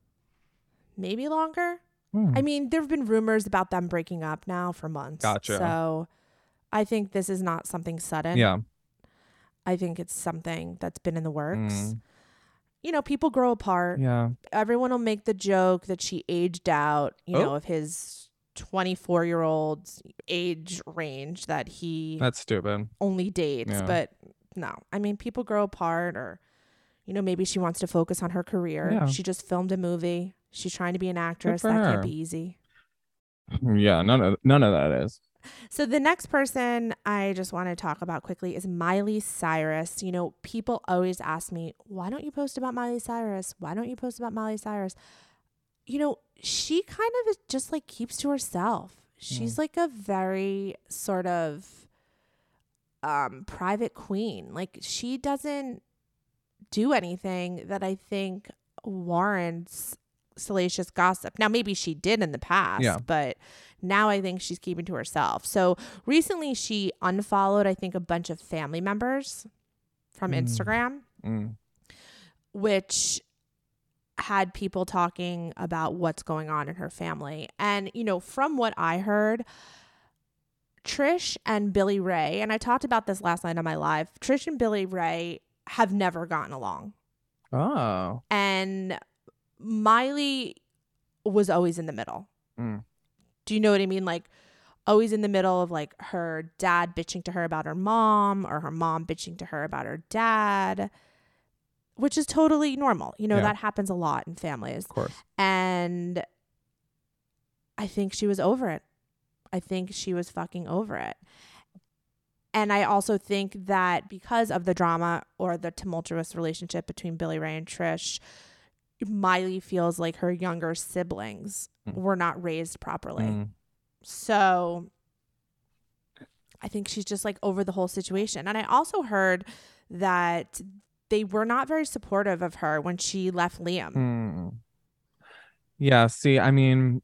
Maybe longer. I mean, there have been rumors about them breaking up now for months. Gotcha. So I think this is not something sudden. Yeah. I think it's something that's been in the works. You know, people grow apart. Yeah. Everyone will make the joke that she aged out, you know, of his 24-year-old age range that he that's stupid only dates. But no, I mean, people grow apart, or you know, maybe she wants to focus on her career. She just filmed a movie. She's trying to be an actress. That can't be easy. Yeah, none of that is. So the next person I just want to talk about quickly is Miley Cyrus. You know, people always ask me, why don't you post about Miley Cyrus? Why don't you post about Miley Cyrus? You know, she kind of just like keeps to herself. She's like a very sort of private queen. Like, she doesn't do anything that I think warrants salacious gossip. Now, maybe she did in the past, but now I think she's keeping to herself. So recently she unfollowed, I think, a bunch of family members from Instagram, which had people talking about what's going on in her family. And, you know, from what I heard, Trish and Billy Ray, and I talked about this last night on my live, Trish and Billy Ray have never gotten along. Oh. And Miley was always in the middle. Do you know what I mean? Like, always in the middle of like her dad bitching to her about her mom, or her mom bitching to her about her dad, which is totally normal. You know, that happens a lot in families. Of course. And I think she was over it. I think she was fucking over it. And I also think that because of the drama or the tumultuous relationship between Billy Ray and Trish, Miley feels like her younger siblings were not raised properly. So I think she's just like over the whole situation. And I also heard that they were not very supportive of her when she left Liam. Yeah, see, I mean,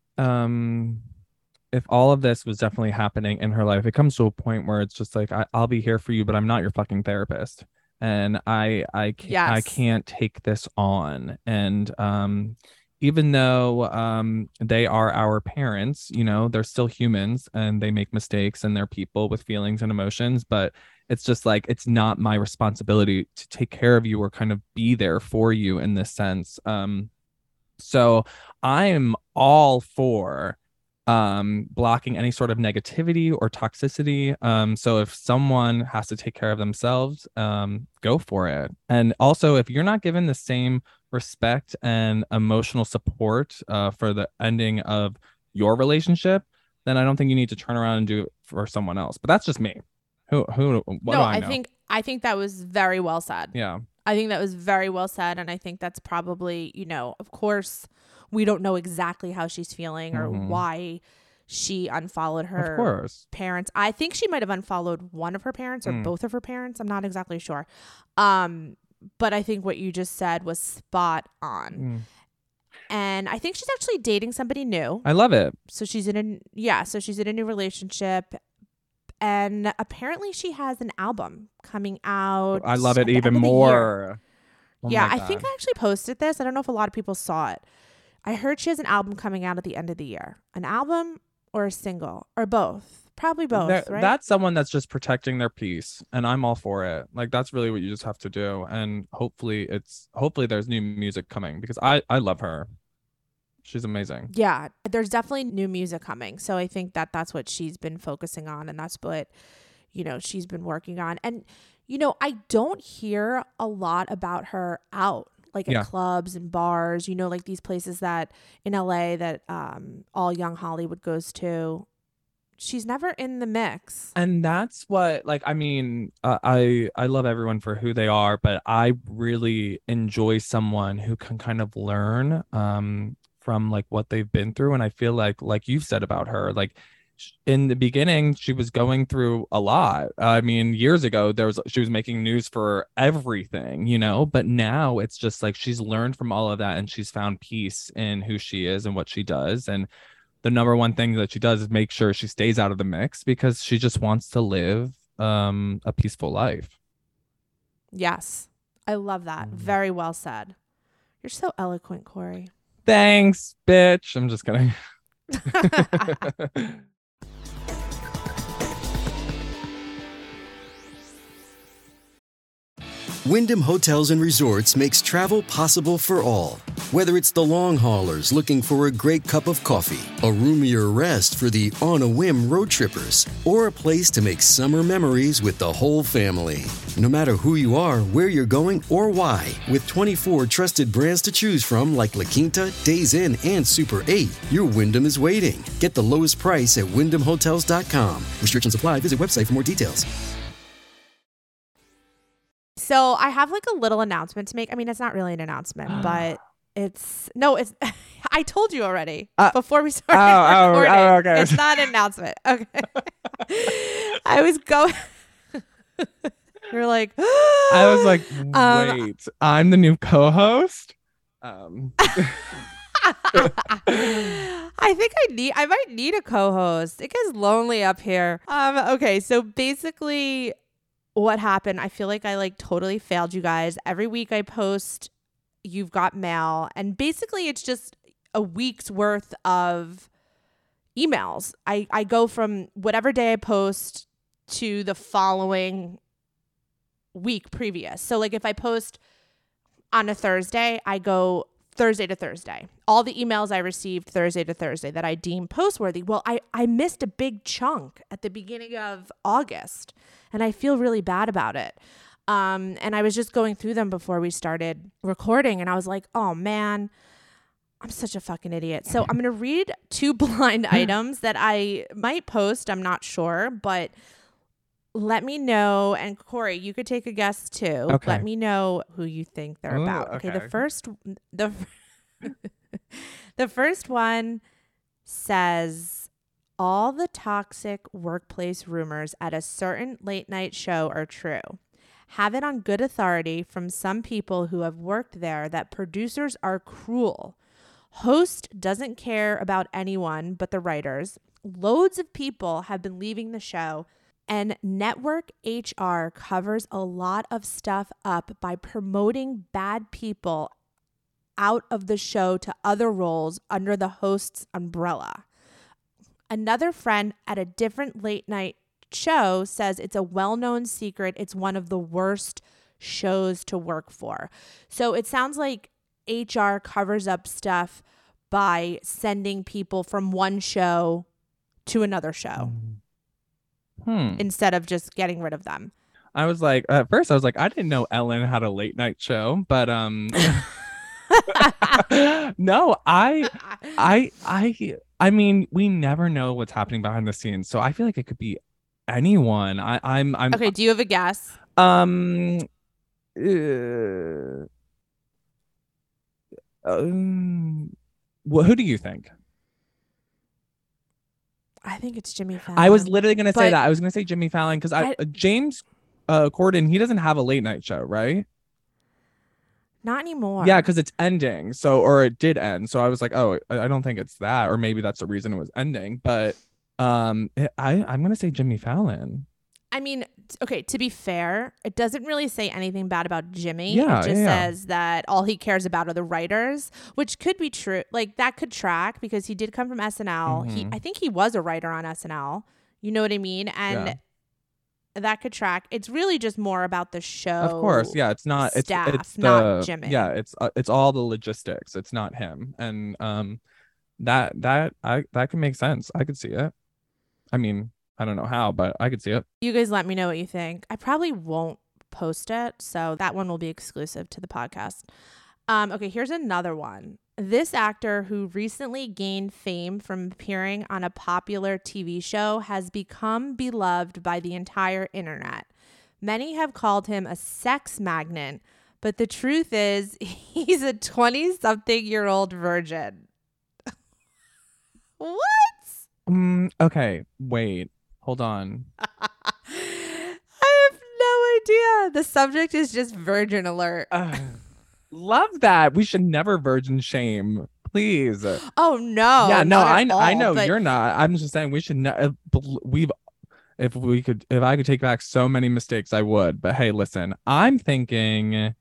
if all of this was definitely happening in her life, it comes to a point where it's just like, I'll be here for you, but I'm not your fucking therapist. And I can't take this on. And even though they are our parents, you know, they're still humans and they make mistakes and they're people with feelings and emotions. But it's just like, it's not my responsibility to take care of you or kind of be there for you in this sense. So I'm all for blocking any sort of negativity or toxicity. So if someone has to take care of themselves, go for it. And also, if you're not given the same respect and emotional support for the ending of your relationship, then I don't think you need to turn around and do it for someone else. But that's just me. What do I know? I think that was very well said. Yeah. I think that was very well said. And I think that's probably, of course, we don't know exactly how she's feeling or why she unfollowed her parents. I think she might have unfollowed one of her parents or both of her parents. I'm not exactly sure. But I think what you just said was spot on. And I think she's actually dating somebody new. I love it. So she's in a new relationship. And apparently she has an album coming out. I love it even more. Oh yeah, I think I actually posted this. I don't know if a lot of people saw it. I heard she has an album coming out at the end of the year. An album or a single or both? Probably both, right? That's someone that's just protecting their peace, and I'm all for it. Like, that's really what you just have to do. And hopefully there's new music coming because I love her. She's amazing. Yeah, there's definitely new music coming. So I think that's what she's been focusing on, and that's what, she's been working on. And, I don't hear a lot about her out, like at clubs and bars, like these places that in LA that all young Hollywood goes to. She's never in the mix. And that's what, I love everyone for who they are, but I really enjoy someone who can kind of learn from like what they've been through. And I feel like you've said about her, like in the beginning, she was going through a lot. I mean, years ago, she was making news for everything, but now it's just like she's learned from all of that and she's found peace in who she is and what she does. And the number one thing that she does is make sure she stays out of the mix because she just wants to live a peaceful life. Yes. I love that. Very well said. You're so eloquent, Corey. Thanks, bitch. I'm just kidding. Wyndham Hotels and Resorts makes travel possible for all. Whether it's the long haulers looking for a great cup of coffee, a roomier rest for the on-a-whim road trippers, or a place to make summer memories with the whole family. No matter who you are, where you're going, or why, with 24 trusted brands to choose from like La Quinta, Days Inn, and Super 8, your Wyndham is waiting. Get the lowest price at WyndhamHotels.com. Restrictions apply. Visit website for more details. So I have like a little announcement to make. I mean, it's not really an announcement, but it's I told you already before we started recording. Okay. It's not an announcement. Okay. I was going. You're like. I was like, wait, I'm the new co-host. I think I might need a co-host. It gets lonely up here. Okay, so basically what happened, I feel like I totally failed you guys. Every week I post You've Got Mail, and basically it's just a week's worth of emails. I go from whatever day I post to the following week previous. So if I post on a Thursday, I go Thursday to Thursday. All the emails I received Thursday to Thursday that I deem post-worthy. Well, I missed a big chunk at the beginning of August, and I feel really bad about it. And I was just going through them before we started recording, and I was like, oh man, I'm such a fucking idiot. So I'm going to read 2 blind items that I might post. I'm not sure, but let me know. And Corey, you could take a guess too. Okay. Let me know who you think they're about. Okay. The first one says, all the toxic workplace rumors at a certain late night show are true. Have it on good authority from some people who have worked there that producers are cruel. Host doesn't care about anyone but the writers. Loads of people have been leaving the show, and network HR covers a lot of stuff up by promoting bad people out of the show to other roles under the host's umbrella. Another friend at a different late night show says it's a well-known secret. It's one of the worst shows to work for. So it sounds like HR covers up stuff by sending people from one show to another show instead of just getting rid of them. I was like, at first I was like, I didn't know Ellen had a late night show, but no, I mean, we never know what's happening behind the scenes. So I feel like it could be anyone. I'm Okay, do you have a guess? Well, who do you think? I think it's Jimmy Fallon. I was literally gonna say But- that. I was gonna say Jimmy Fallon because James Corden, he doesn't have a late night show, right? Not anymore. Yeah, because it's ending. So, or it did end. So I was like, oh, I don't think it's that, or maybe that's the reason it was ending. But I'm gonna say Jimmy Fallon. I mean, okay, to be fair, it doesn't really say anything bad about Jimmy. Yeah, it just yeah. says that all he cares about are the writers, which could be true. Like that could track because he did come from SNL. I think he was a writer on SNL. You know what I mean? And that could track. It's really just more about the show. Of course, yeah. It's not. Staff, it's not Jimmy. Yeah, it's all the logistics. It's not him, and that can make sense. I could see it. I mean, I don't know how, but I could see it. You guys let me know what you think. I probably won't post it, so that one will be exclusive to the podcast. Okay, here's another one. This actor who recently gained fame from appearing on a popular TV show has become beloved by the entire internet. Many have called him a sex magnet, but the truth is he's a 20-something-year-old virgin. What? Okay, wait. Hold on. I have no idea. The subject is just virgin alert. Love that. We should never virgin shame, please. Oh no. Yeah, no, not at I all, know but you're not. I'm just saying we should not. If I could take back so many mistakes, I would. But hey, listen, I'm thinking,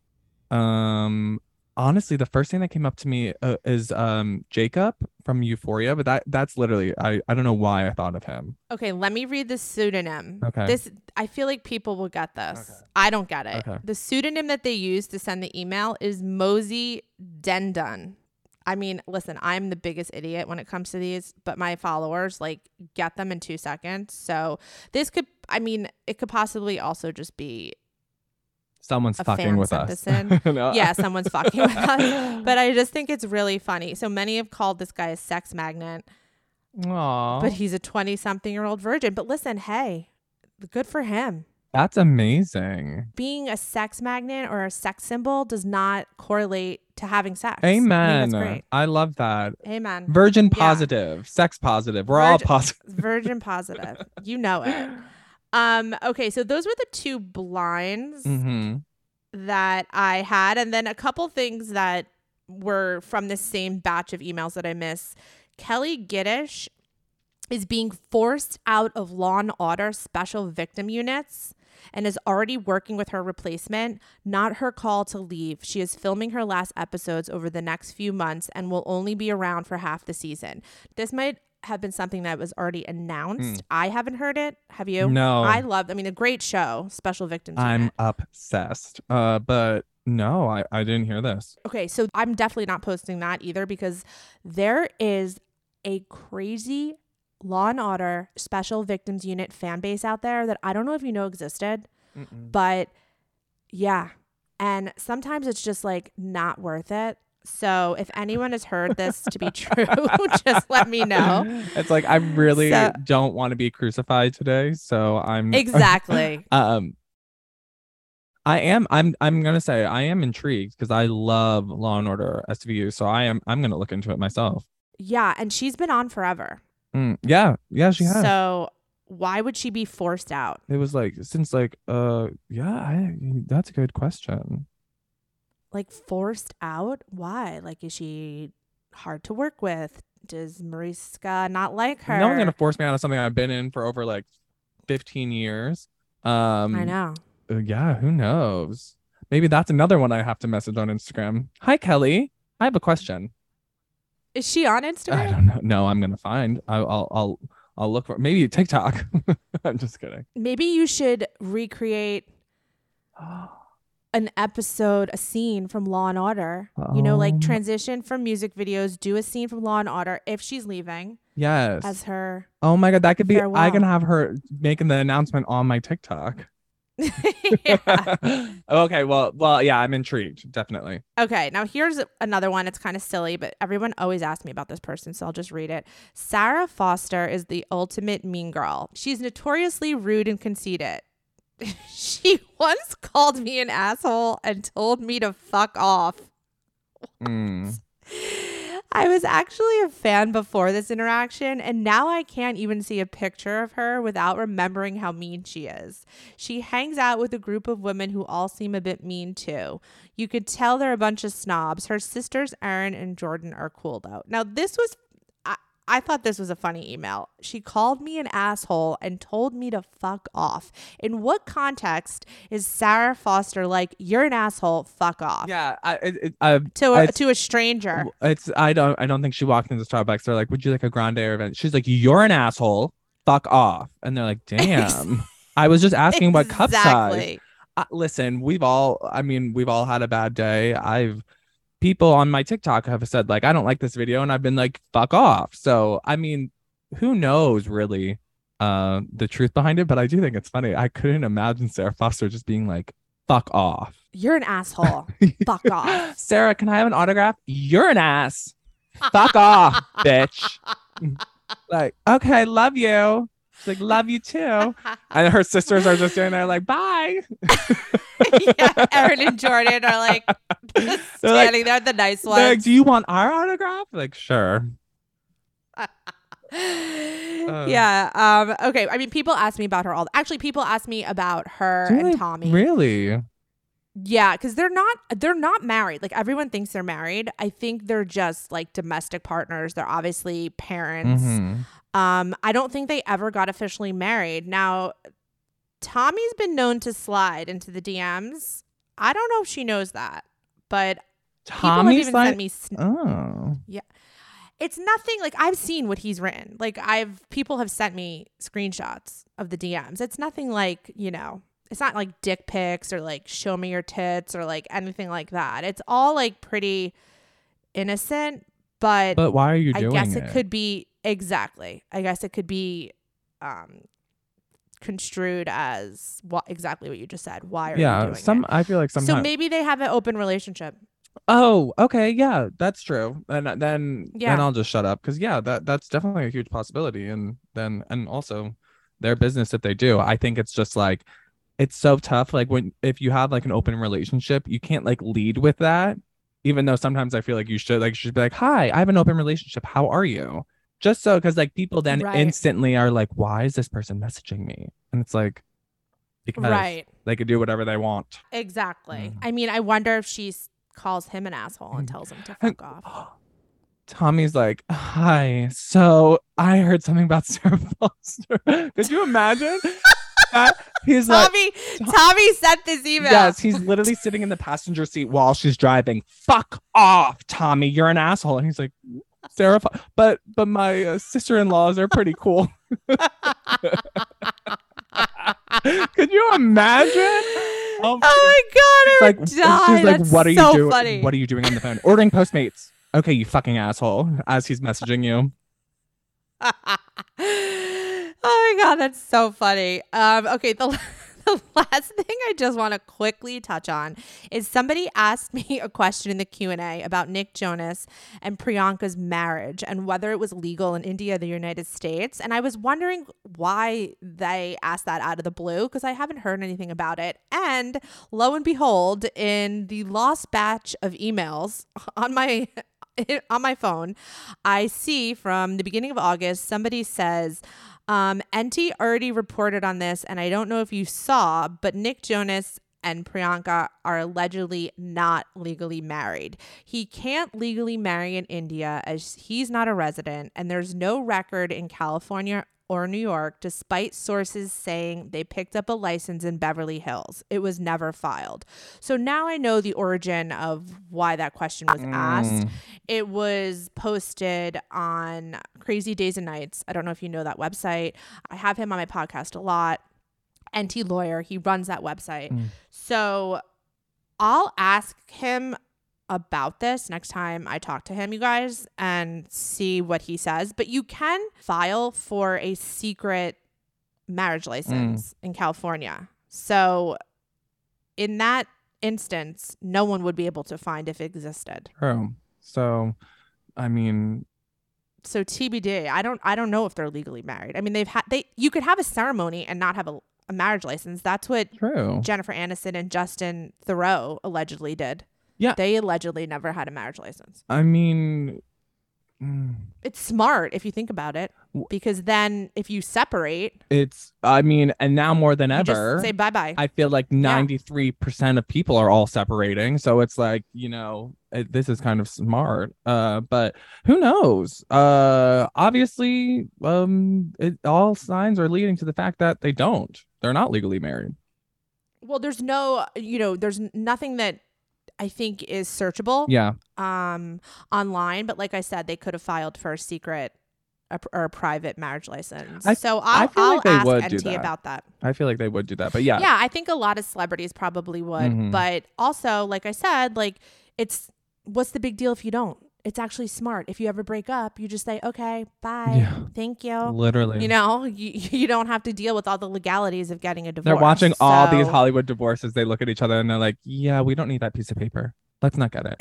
honestly, the first thing that came up to me is Jacob from Euphoria, but that's literally I don't know why I thought of him. Okay, let me read the pseudonym. Okay. This I feel like people will get this. Okay. I don't get it. Okay. The pseudonym that they use to send the email is Mosey Dendon. I mean, listen, I'm the biggest idiot when it comes to these, but my followers like get them in 2 seconds. So this could, I mean, it could possibly also just be Someone's a fucking fan with sent us. this in. No. Yeah, someone's fucking with us. But I just think it's really funny. So many have called this guy a sex magnet, Aww. but he's a 20-something-year-old virgin. But listen, hey, good for him. That's amazing. Being a sex magnet or a sex symbol does not correlate to having sex. I think Amen. that's great. I love that. Amen. Virgin Yeah. positive, sex positive. We're all positive. Virgin positive. You know it. Okay, so those were the two blinds that I had, and then a couple things that were from the same batch of emails that I missed. Kelly Giddish is being forced out of Law & Order special victim units and is already working with her replacement. Not her call to leave. She is filming her last episodes over the next few months and will only be around for half the season. This might have been something that was already announced. I haven't heard it. Have you? No. I mean, a great show, Special Victims I'm Unit. obsessed. But no, I didn't hear this. Okay, so I'm definitely not posting that either because there is a crazy Law & Order Special Victims Unit fan base out there that I don't know if you know existed, but yeah. And sometimes it's just like not worth it. So if anyone has heard this to be true, just let me know. It's like I really don't want to be crucified today, so I'm exactly. I'm gonna say I am intrigued because I love Law and Order SVU, so I'm gonna look into it myself. Yeah, and she's been on forever. Yeah, she has. So why would she be forced out? It was like since like that's a good question. Like forced out? Why? Like is she hard to work with? Does Mariska not like her? No one's gonna force me out of something I've been in for over like 15 years. I know. Yeah, who knows? Maybe that's another one I have to message on Instagram. Hi Kelly, I have a question. Is she on Instagram? I don't know. No, I'm gonna find. I'll look for maybe TikTok. I'm just kidding. Maybe you should recreate an episode, a scene from Law and Order. You know, like transition from music videos, do a scene from Law and Order if she's leaving. Yes. As her. Oh my God, that could be. farewell. I can have her making the announcement on my TikTok. Okay, well, yeah, I'm intrigued, definitely. Okay, now here's another one. It's kind of silly, but everyone always asks me about this person, so I'll just read it. Sarah Foster is the ultimate mean girl. She's notoriously rude and conceited. She once called me an asshole and told me to fuck off. I was actually a fan before this interaction, and now I can't even see a picture of her without remembering how mean she is. She hangs out with a group of women who all seem a bit mean too. You could tell they're a bunch of snobs. Her sisters, Erin and Jordan, are cool though. Now, I thought this was a funny email. She called me an asshole and told me to fuck off. In what context is Sarah Foster like, you're an asshole, fuck off? Yeah, to a stranger. I don't think she walked into Starbucks. They're like, would you like a grande event? She's like, you're an asshole, fuck off. And they're like, damn. I was just asking what cup size. Listen, we've all had a bad day. People on my TikTok have said, like, I don't like this video, and I've been like, fuck off. So, I mean, who knows really the truth behind it, but I do think it's funny. I couldn't imagine Sarah Foster just being like, fuck off. You're an asshole. Fuck off. Sarah, can I have an autograph? You're an ass. Fuck off, bitch. Like, okay, love you. She's like, love you too. And her sisters are just sitting there like, bye. Yeah, Erin and Jordan are like standing there, the nice ones. Like, do you want our autograph? Like, sure. Yeah. Okay. I mean, people ask me about her actually, people ask me about her and Tommy. Really? Yeah, because they're not married. Like, everyone thinks they're married. I think they're just like domestic partners. They're obviously parents. Mm-hmm. I don't think they ever got officially married. Now, Tommy's been known to slide into the DMs. I don't know if she knows that, but Tommy's people have even sent me. Oh, yeah, it's nothing. Like, I've seen what he's written. Like, people have sent me screenshots of the DMs. It's nothing like, it's not like dick pics or like show me your tits or like anything like that. It's all like pretty innocent. But why are you doing it? I guess it could be exactly. I guess it could be construed as exactly what you just said. Why are you doing it? I feel like sometimes. So maybe they have an open relationship. Oh, okay, yeah, that's true. And then I'll just shut up because that's definitely a huge possibility. And also their business if they do. I think it's just like it's so tough. Like if you have like an open relationship, you can't like lead with that. Even though sometimes I feel like you should be like, hi, I have an open relationship. How are you? Just so, because like people then instantly are like, why is this person messaging me? And it's like, because they could do whatever they want. Exactly. I mean, I wonder if she calls him an asshole and tells him to fuck off. Tommy's like, hi. So I heard something about Sarah Foster. Could you imagine? He's Tommy sent this email. Yes, he's literally sitting in the passenger seat while she's driving. Fuck off, Tommy. You're an asshole. And he's like, Sarah, but my sister-in-laws are pretty cool. Could you imagine? Oh my god, I would die. She's like, that's what are so you doing? Funny. What are you doing on the phone? Ordering Postmates. Okay, you fucking asshole. As he's messaging you. Oh my god, that's so funny. Okay, the last thing I just want to quickly touch on is somebody asked me a question in the Q&A about Nick Jonas and Priyanka's marriage and whether it was legal in India or the United States. And I was wondering why they asked that out of the blue because I haven't heard anything about it. And lo and behold, in the lost batch of emails on my phone, I see from the beginning of August, somebody says, NT already reported on this, and I don't know if you saw, but Nick Jonas and Priyanka are allegedly not legally married. He can't legally marry in India as he's not a resident, and there's no record in California or New York, despite sources saying they picked up a license in Beverly Hills. It was never filed. So now I know the origin of why that question was asked. It was posted on Crazy Days and Nights. I don't know if you know that website. I have him on my podcast a lot. NT Lawyer, he runs that website. So I'll ask him about this next time I talk to him, you guys, and see what he says. But you can file for a secret marriage license in California. So in that instance, no one would be able to find if it existed. True. So, I mean, so TBD. I don't know if they're legally married. I mean, you could have a ceremony and not have a marriage license. That's what Jennifer Aniston and Justin Theroux allegedly did. Yeah. They allegedly never had a marriage license. I mean, it's smart if you think about it, because then if you separate, and now more than ever, just say bye-bye. I feel like 93% of people are all separating. So it's like, this is kind of smart. But who knows? Obviously, all signs are leading to the fact that they're not legally married. Well, there's there's nothing that I think is searchable. Yeah. Online, but like I said, they could have filed for a secret or a private marriage license. I'll ask NT about that. I feel like they would do that, but yeah, I think a lot of celebrities probably would, but also, like I said, like what's the big deal if you don't? It's actually smart. If you ever break up, you just say, okay, bye. Yeah. Thank you. Literally. You don't have to deal with all the legalities of getting a divorce. They're watching all these Hollywood divorces. They look at each other and they're like, yeah, we don't need that piece of paper. Let's not get it.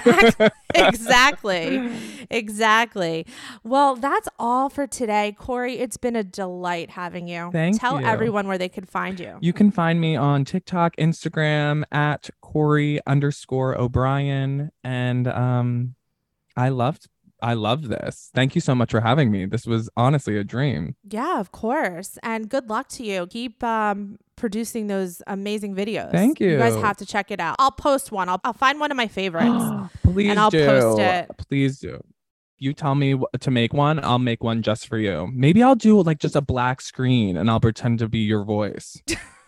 Exactly. Well, that's all for today. Corey, it's been a delight having you. Tell everyone where they could find you. You can find me on TikTok, Instagram at Corey_O'Brien. And I loved this. Thank you so much for having me. This was honestly a dream. Yeah, of course. And good luck to you. Keep producing those amazing videos. Thank you. You guys have to check it out. I'll post one. I'll find one of my favorites. Please and I'll post it. Please do. You tell me to make one, I'll make one just for you. Maybe I'll do like just a black screen and I'll pretend to be your voice.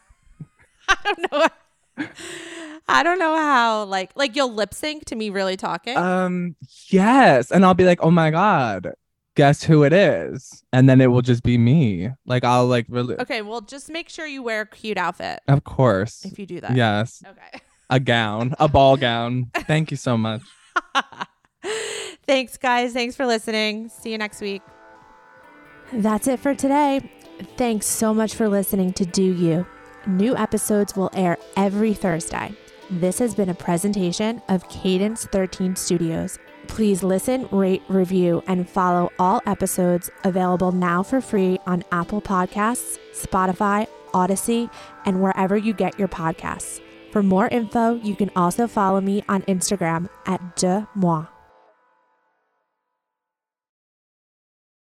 I don't know how, like you'll lip sync to me really talking. Yes. And I'll be like, oh my God, guess who it is? And then it will just be me. Like, I'll like really. Okay. Well, just make sure you wear a cute outfit. Of course. If you do that. Yes. Okay. A gown, a ball gown. Thank you so much. Thanks, guys. Thanks for listening. See you next week. That's it for today. Thanks so much for listening to Do You. New episodes will air every Thursday. This has been a presentation of Cadence 13 Studios. Please listen, rate, review, and follow all episodes available now for free on Apple Podcasts, Spotify, Odyssey, and wherever you get your podcasts. For more info, you can also follow me on Instagram at DeMoi.